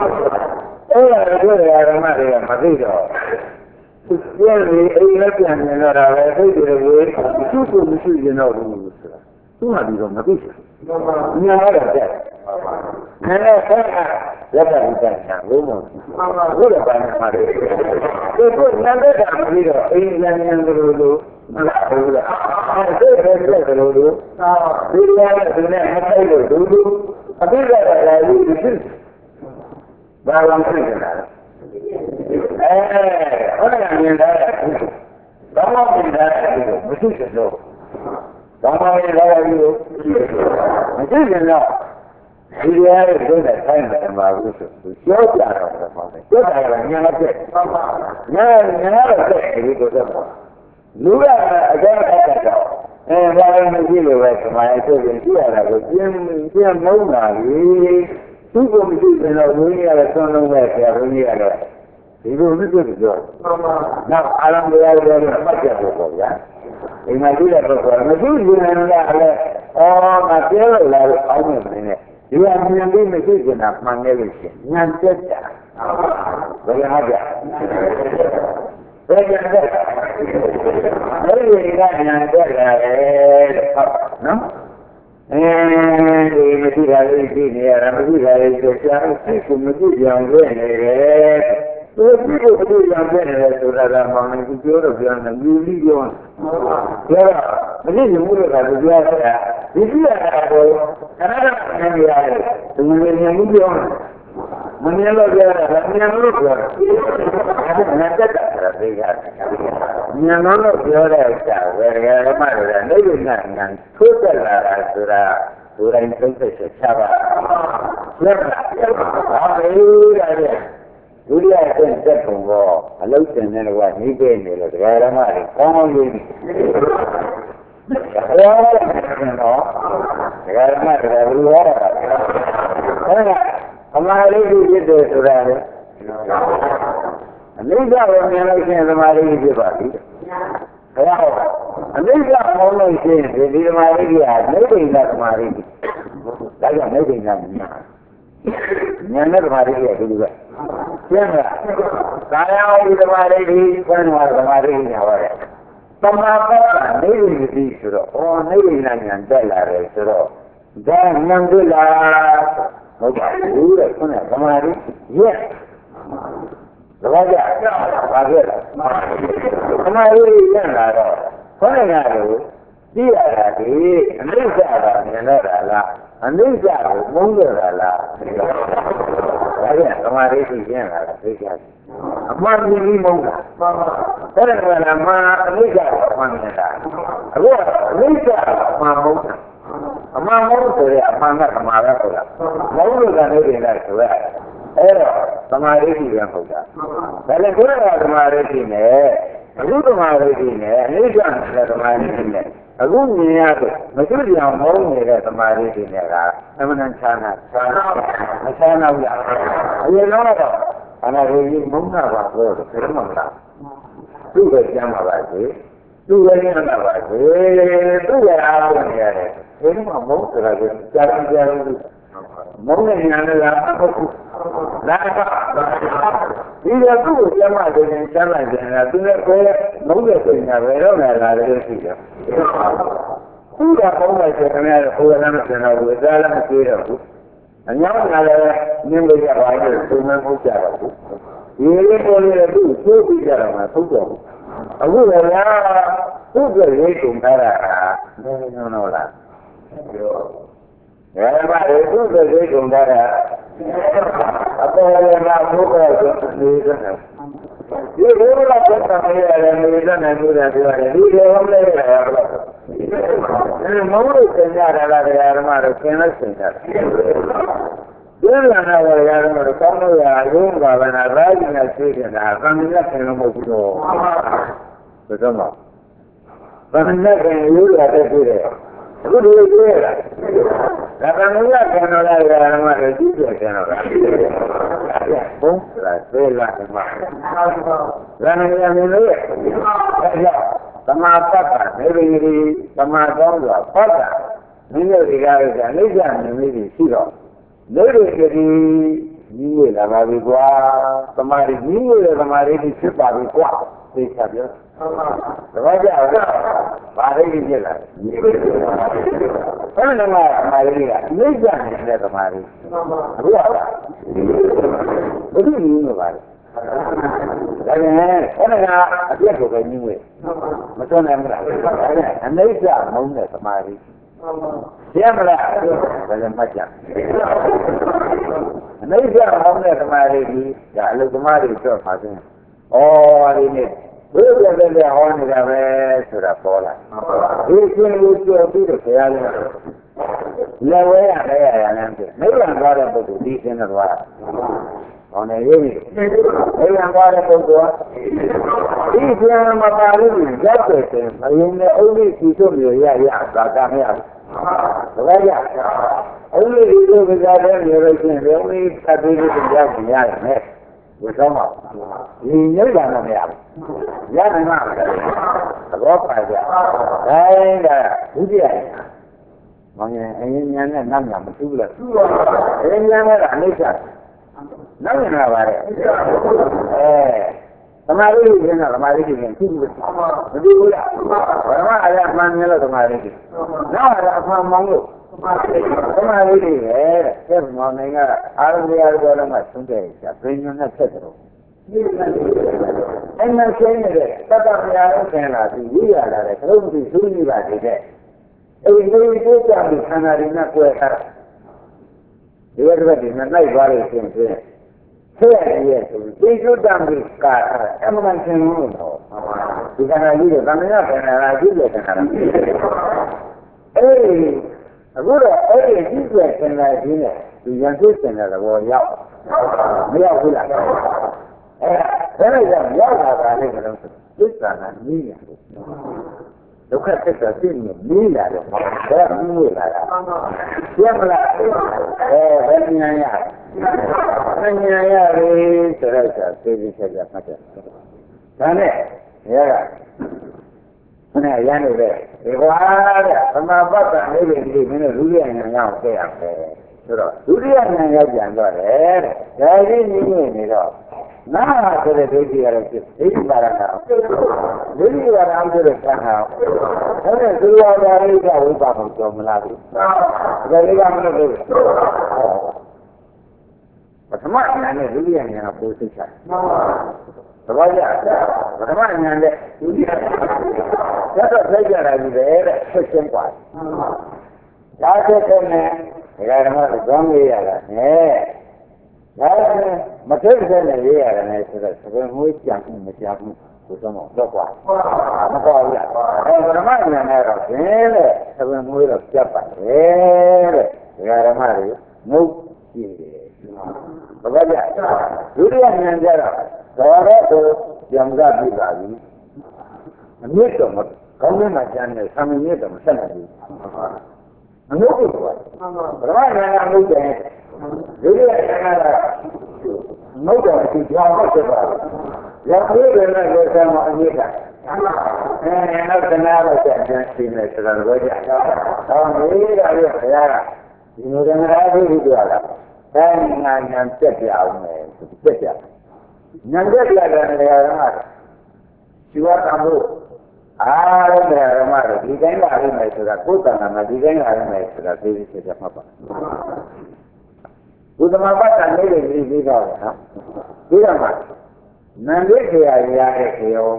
ए यार यार हमारे मजे का Siempre hay una planeadora, hay que ver, tú como si yo no lo uso. Tú no digo una cosa. No ahora ya. Nada, ya está bien, vamos. Vamos a parar más. Después nada de amigo, y la niña de lo no habla. Ah, sí, sí, lo lo. Ah, sí, ya tiene algo de lo. A ver la la dice. Va a avanzar. Eh, ahora viene vamos a mirar, me dice no. Vamos a mirar algo. Me dice no. Si ya es de la time de Mauricio. Yo claro, yo claro, mañana que. Ya, mañana que digo yo. Lugar allá acá. Eh, va a venir de vuelta, maestro, de tierra, que tiene tiene una y tú como dices, no voy a la zona de la avenida. Digo, no sé yo. No, hablando de algo de la marcha rojo, ¿ya? Imagina rojo. Me dice en la oh, Mateo, la aún no. Yo a mí me dice na mangelise. Nanteta. Voy a allá. Voy a allá. Voy a allá, ¿no? Eh, me tira de cine, ahora me tira de social, sí, como tú ya ves. Tôi biết được tôi làm thế này là là mà mình cũng chưa được là như lý do. Rồi, mình chỉ muốn là được ra là lý do là rồi. Cái đó là cái gì vậy? Mình mình nhận lý do. Mình nhận lo ra là mình nhận lo rồi. Cái này là cái gì vậy? Nhận lo rồi là sao? Về cái mà là nếu như là ngành thuốc là là là là entonces se echaba. Rồi, đó là cái Uri a pensar como a la última no va ni bien lo que era madre cómo bien no era madre la lugar ahora हमारे लिए जो सुरारे नहीं जा रहे हैं ना हमारे लिए बात नहीं जा होना इसे ये हमारे लिए आज नहीं देना तुम्हारे लिए लगा नहीं देना मैंने तुम्हारे लिए दूंगा क्या है साया और तुम्हारे लिए कौन हमारे लिए हमारे तमाम नहीं नहीं शुरू ओ नहीं नहीं अंदर ला रहे शुरू dah alhamdulillah mudah kena kemari ya raja raja kemari yang ada kena ada dia ada Malaysia ada Indonesia ada Indonesia ada Mongol ada raja kemari yang ada Malaysia apa ini Mongol kerana nama Malaysia mana ada Malaysia Mongol Amma mau to ya amma na kamara ko da mau da ne da na to ya eh kamare ki ya ko da bale ko da kamare ki ne agu kamare ki ne ne ja na kamare ki ne agu ni ya ko ma tu ya mau ne da kamare ki ne ga amanan chana chana chana ya aye no da ana ro yi mun na ba ko da sai mun da tu ga jama ba ji tu ga ni na ba ji tu ga a ko ne ya Ini mampu terlalu jarang-jarang မုန်းတဲ့ညာနဲ့လားဟုတ်ဘူးဒါကဒီလိုသူ့ကိုကျမ်းမာတယ်ကျမ်းလိုက်တယ်လားသူလည်းပဲမုန်းတဲ့ပြင်ညာပဲတော့လာတယ်ရှိတယ်သူကပေါင်းလိုက်တယ်ခင်ဗျားဟိုကလည်းမပြန်တော့ဘူးဒါလည်းမပြေတော့ဘူးအများကလည်းနင်းလို့ရပါတယ်သူမဟုတ်ကြတော့ဘူးဒီလိုပေါ်လေသူ့သိပြီးကြတော့မှသုံးတော့ဘူးအခုလည်းသူ့ရဲ့ရိတ်ကုန်တာနည်းနည်းတော့လားပြောဒါမှလည်းသူ့ရဲ့ရိတ်ကုန်တာအပေါ်လည်းမဟုတ်တော့ဘူးနေတယ်ဒီလိုလာတဲ့ဆံရရတယ်နေတဲ့နဲ့မျိုးတွေပြောတယ်ဒီလိုမလဲရဘူးအဲမဟုတ်လို့သင်ကြတာလားတရားဓမ္မတို့သင်လို့သင်ကြတယ်ဒီလိုနာဝရရတယ်တော့ကောင်းလို့ရရုံးပါဗနာရာဇိနဲ့သိနေတာသံဃာသင်လို့မဟုတ်ဘူးတော့ဘယ်တော့မှသံဃာသင်ရိုးရတဲ့ပြည့်တယ်အခုဒီလိုပြောရတာဒါကံလို့ကံတော်လာရဓမ္မတွေကြည့်ပြတယ်တော့ဘုံလာသေးလားဓမ္မရဏယမင်းတို့ရဲ့သမာပတ်တာနေပြီသမာကောင်းစွာပတ်တာမင်းတို့ဒီကားကအနိစ္စမြင်ပြီးရှိတော့တို့တွေဒီကြီးဝေလာပါပြီကွာသမာဓိကြီးဝေတဲ့သမာဓိကြီးဖြစ်ပါပြီကွာသိချပြောသဘောကျလားဘာလေးကြီးဖြစ်လာဘယ်လိုမှသမာဓိကအနိစ္စနေတဲ့သမာဓိအခုကဘုရားကြီးလို့ပါလေဒါပေမဲ့အဲ့ဒါကအပြည့်ကိုပဲကြီးဝေမစွန့်နိုင်ဘူးလားဒါနဲ့အနိစ္စမုန်းတဲ့သမာဓိရှင်းမလားဘယ်လိုမှတ်ကြအနိစ္စမုန်းတဲ့သမာဓိကြီးဒါအလုသမားတွေပြောပါခြင်းဩဒီနေ့ဘုရားလည်းလည်းဟောနေတာပဲဆိုတာပေါ်လာဒီရှင်းလို့ပြောပြီးတော့ဆရာလည်းလည်းဝဲရလဲရရလမ်းပြနိဗ္ဗာန်သွားတဲ့ပုဂ္ဂိုလ်ဒီရှင်းတော့သွားဟောနေရေးနိဗ္ဗာန်သွားတဲ့ပုဂ္ဂိုလ်ဒီရှင်းမပါလို့ရောက်တဲ့ဆိုမယုံနဲ့အုပ်လေးစီတို့မျိုးရရသာကမရဘူးဘာကြအုပ်လေးစီတို့ကစားတဲ့မျိုးလို့ရှင်းတယ်အုပ်လေးသတ်ပြီးလို့ကြောက်နေရတယ်နဲ့ဘယ်တော့မှဒီနိဗ္ဗာန်တော့မရဘူးရနိုင်မှာသဘောပါကြဒါကဒုတိယမောင်ရင်အရင်ညာနဲ့နောက်ညာမတူဘူးလားတူပါဘူးအရင်ညာကအနိစ္စနောက်ညာပါလေအဲသမာဓိကိုကျင်းတော့သမာဓိကိုကျင်းကြည့်ဘူးမတူဘူးလားဘယ်မှာအရာမှန်နေလို့သမာဓိကိုနောက်အရာအမှန်မောင်းလို့သမာဓိတွေပဲတဲ့ဆက်မောင်နိုင်ကအာရုံရရတော့မှသုံးတယ်ကျပင်ညွန်းနဲ့ဆက်တယ်အဲ့မှာရှင်းနေတဲ့တတ္တမယာလုံးဆင်းလာပြီးရရလာတဲ့ခရုံးပြီးသူးနေပါသေးတဲ့အဲ့ဒီလိုကိုကြပြီးခန္ဓာတွေနဲ့ကွဲထားတာဒီဘက်ဘက်ဒီနဲ့လိုက်သွားလို့ရှင်းပြည့်ဆဲရရဲ့ဆိုပြီးသိကျွတ်တံပြီးကာထားအမှန်ရှင်းလို့တော့ဒီခန္ဓာကြီးတွေသံဃာခန္ဓာကြီးတွေခန္ဓာအဲ့ဒီအခုတော့အဲ့ဒီကြည့်ပြခန္ဓာကြီးနဲ့ဒီရန်သူစင်တဲ့သဘောရောက်မရောက်ဘူးလားအဲဒါလည်းရောက်လာတာလည်းမလို့သစ္စာနဲ့နည်းရတယ်ဒုက္ခသစ္စာသိနေနည်းလာတယ်ဒါကနည်းလာတာရှင်းမလားအဲဘယ်ဉာဏ်ရဘယ်ဉာဏ်ရလဲဆိုတော့သိသိချက်ချက်မှတ်တယ်ဒါနဲ့ရကခဏရမ်းလို့ပဲဒီကွာတဲ့သမာပတ်တာလေးတွေဒီမင်းတို့လူရဉာဏ်ရအောင်သိရမယ်ဆိုတော့ဒုတိယဉာဏ်ရောက်ပြန်တော့တယ်တဲ့ဒါကြီးနည်းနေတော့နာဆိုတဲ့ဒိဋ္ဌိရတဲ့ဒိဋ္ဌိပါရဏဒိဋ္ဌိပါရဏဆိုတဲ့သံဃာအဲ့ဒါသုဝါဒရိကဝိပါကကြောမလားဘူးဒါလေးကမလို့ဘူးပထမဉာဏ်နဲ့ဒုတိယဉာဏ်ကပိုသိချင်သဘောကျပထမဉာဏ်နဲ့ဒုတိယဉာဏ်တော့သိကြတာကြီးပဲတဲ့ဆက်ရှင်းกว่าဒါဆက်တဲ့နဲ့ဒါကဓမ္မကိုကြောင်းရရတာနဲ့ဒါလည်းမသိတဲ့နဲ့ရေးရတယ်နဲ့ဆိုတော့သဘင်မွေးကြံမှုမကြံမှုကိုတော့တော့ကွာမကွာဘူးလားအဲဓမ္မဉာဏ်နဲ့တော့ရှင်းတဲ့သဘင်မွေးတော့ပြတ်ပါတယ်တဲ့ဒါဓမ္မတွေငုတ်ကြည့်တယ်ဘာကြဒုတိယဉာဏ်ကြတော့တော်တော့ကိုကြံကပြပါပြီအမြင့်တော့ကောင်းတဲ့မှာကျန်တယ်ဆံမြင့်တော့မဆက်နိုင်ဘူးမလို့ဘူးကွာဓမ္မဉာဏ်ကငုတ်တယ်ဒုတိယဉာဏ်ကမဟုတ်တော့ဒီကြောင်တော့ဖြစ်ပါဘူး။ရောက်ပြီးတယ်လည်းကိုယ်ဆောင်အမြင့်ကအဲနောက်တနာတော့ကျန်ကျန်ရှင်းနေဆိုတာတော့ကြာ။ဟောမေးတာရဘုရားကဒီလိုကရာပြီးကြတာတိုင်းငါညံပြက်ပြအောင်မယ်ပြက်ပြညံပြက်ပြတဲ့နေရာမှာရှိဝတ်အမှုအားလုံးနေရာမှာဒီတိုင်းလာရမယ်ဆိုတာကိုယ်တဏ္ဍာမှာဒီတိုင်းလာရမယ်ဆိုတာသိသိချက်မှတ်ပါဘုဒ္ဓမာပတ်တန်လေးတွေပြီးပြီးတော့နော်ပြီးတော့မှနန္ဒိခေယရတဲ့ခေယော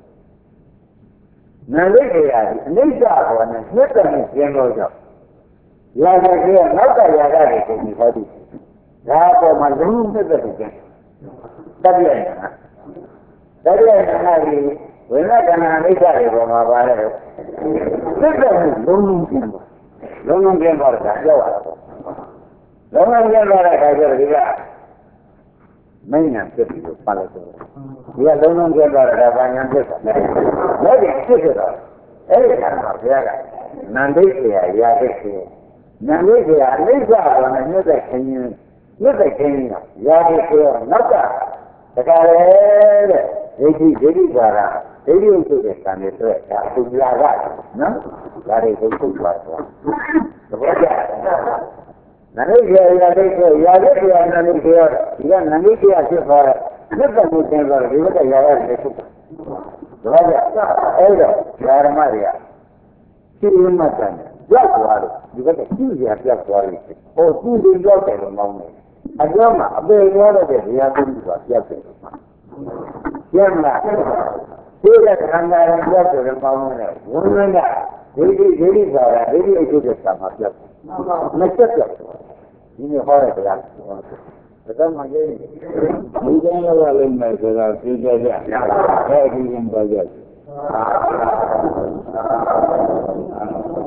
နန္ဒိခေယအနိစ္စဘောနဲ့နှစ်တည်းကျင်းလို့ကြောင့်ရာဇခေယနောက်ကရာဇတွေကိုဒီဟောဒီဒါပေါ်မှာလုံးနှစ်သက်တယ်တပြည့်နေတာတပြည့်နေတာဒီဝိညာဉ်ကဏ္ဍအနိစ္စတွေပေါ်မှာပါတယ်နှစ်သက်မှုလုံးလုံးကျင်းသွားလုံးလုံးကျင်းသွားတာကြောက်ရတာပေါ့လုံးလုံးကျင်းသွားတဲ့အခါကျတော့ဒီကမင်းညာဖြစ်ပြီးတော့ပါလိုက်တော့ဒီကလုံးလုံးကျင်းသွားတာဘာညာဖြစ်တာလဲလက်ကြီးဖြစ်ဖြစ်တော့အဲ့ဒီခါမှာဘုရားကနန္ဒိခေယရာဒိခေယနန္ဒိခေယအနိစ္စဘောနဲ့မြတ်တဲ့ခင်ကြီးမြတ်တဲ့ခင်ကြီးကရာဒိခေယနောက်ကတခါလေတဲ့ဒိဋ္ဌိဒိဋ္ဌိပါရာဒိဋ္ဌိဥစ္စာတဲ့ကံတွေတွေ့တာသူလာကနော်ဒါတွေကိုထုတ်သွားတယ်သဘောကျနန္ဒိခေယရာဒိခေယရာဒိခေယနန္ဒိခေယဒီကနန္ဒိခေယဖြစ်သွားတယ်မြတ်တဲ့ကိုသင်သွားတယ်ဒီဘက်ကရာရတယ်ထုတ်တယ်သဘောကျအဲ့တော့ဓမ္မတွေကရှင်းမှတ်တယ်ရောက်သွားလို့ဒီဘက်ကကြည့်ရပြတ်သွားလို့ဟိုသူ့ရင်ရောက်တယ်လို့မောင်းတယ်အကျောင်းမှာအပေရောတဲ့ဇာတိဆိုတာပြတ်တယ်ကျမ်းလားဒီကခန္ဓာရင်ပြတ်တယ်လို့မောင်းတယ်ဝိညာဉ်ကဒိဋ္ဌိဒိဋ္ဌိဆိုတာဒိဋ္ဌိအကျိုးသက်သာမှာပြတ်တယ်မပြတ်ပြတ်ဒီနေ့ဟောတဲ့တရားဒါမှမဟုတ်ဒီကံရလိမ့်မယ်ဆိုတာသိကြကြအဲဒီရင်ပါကြ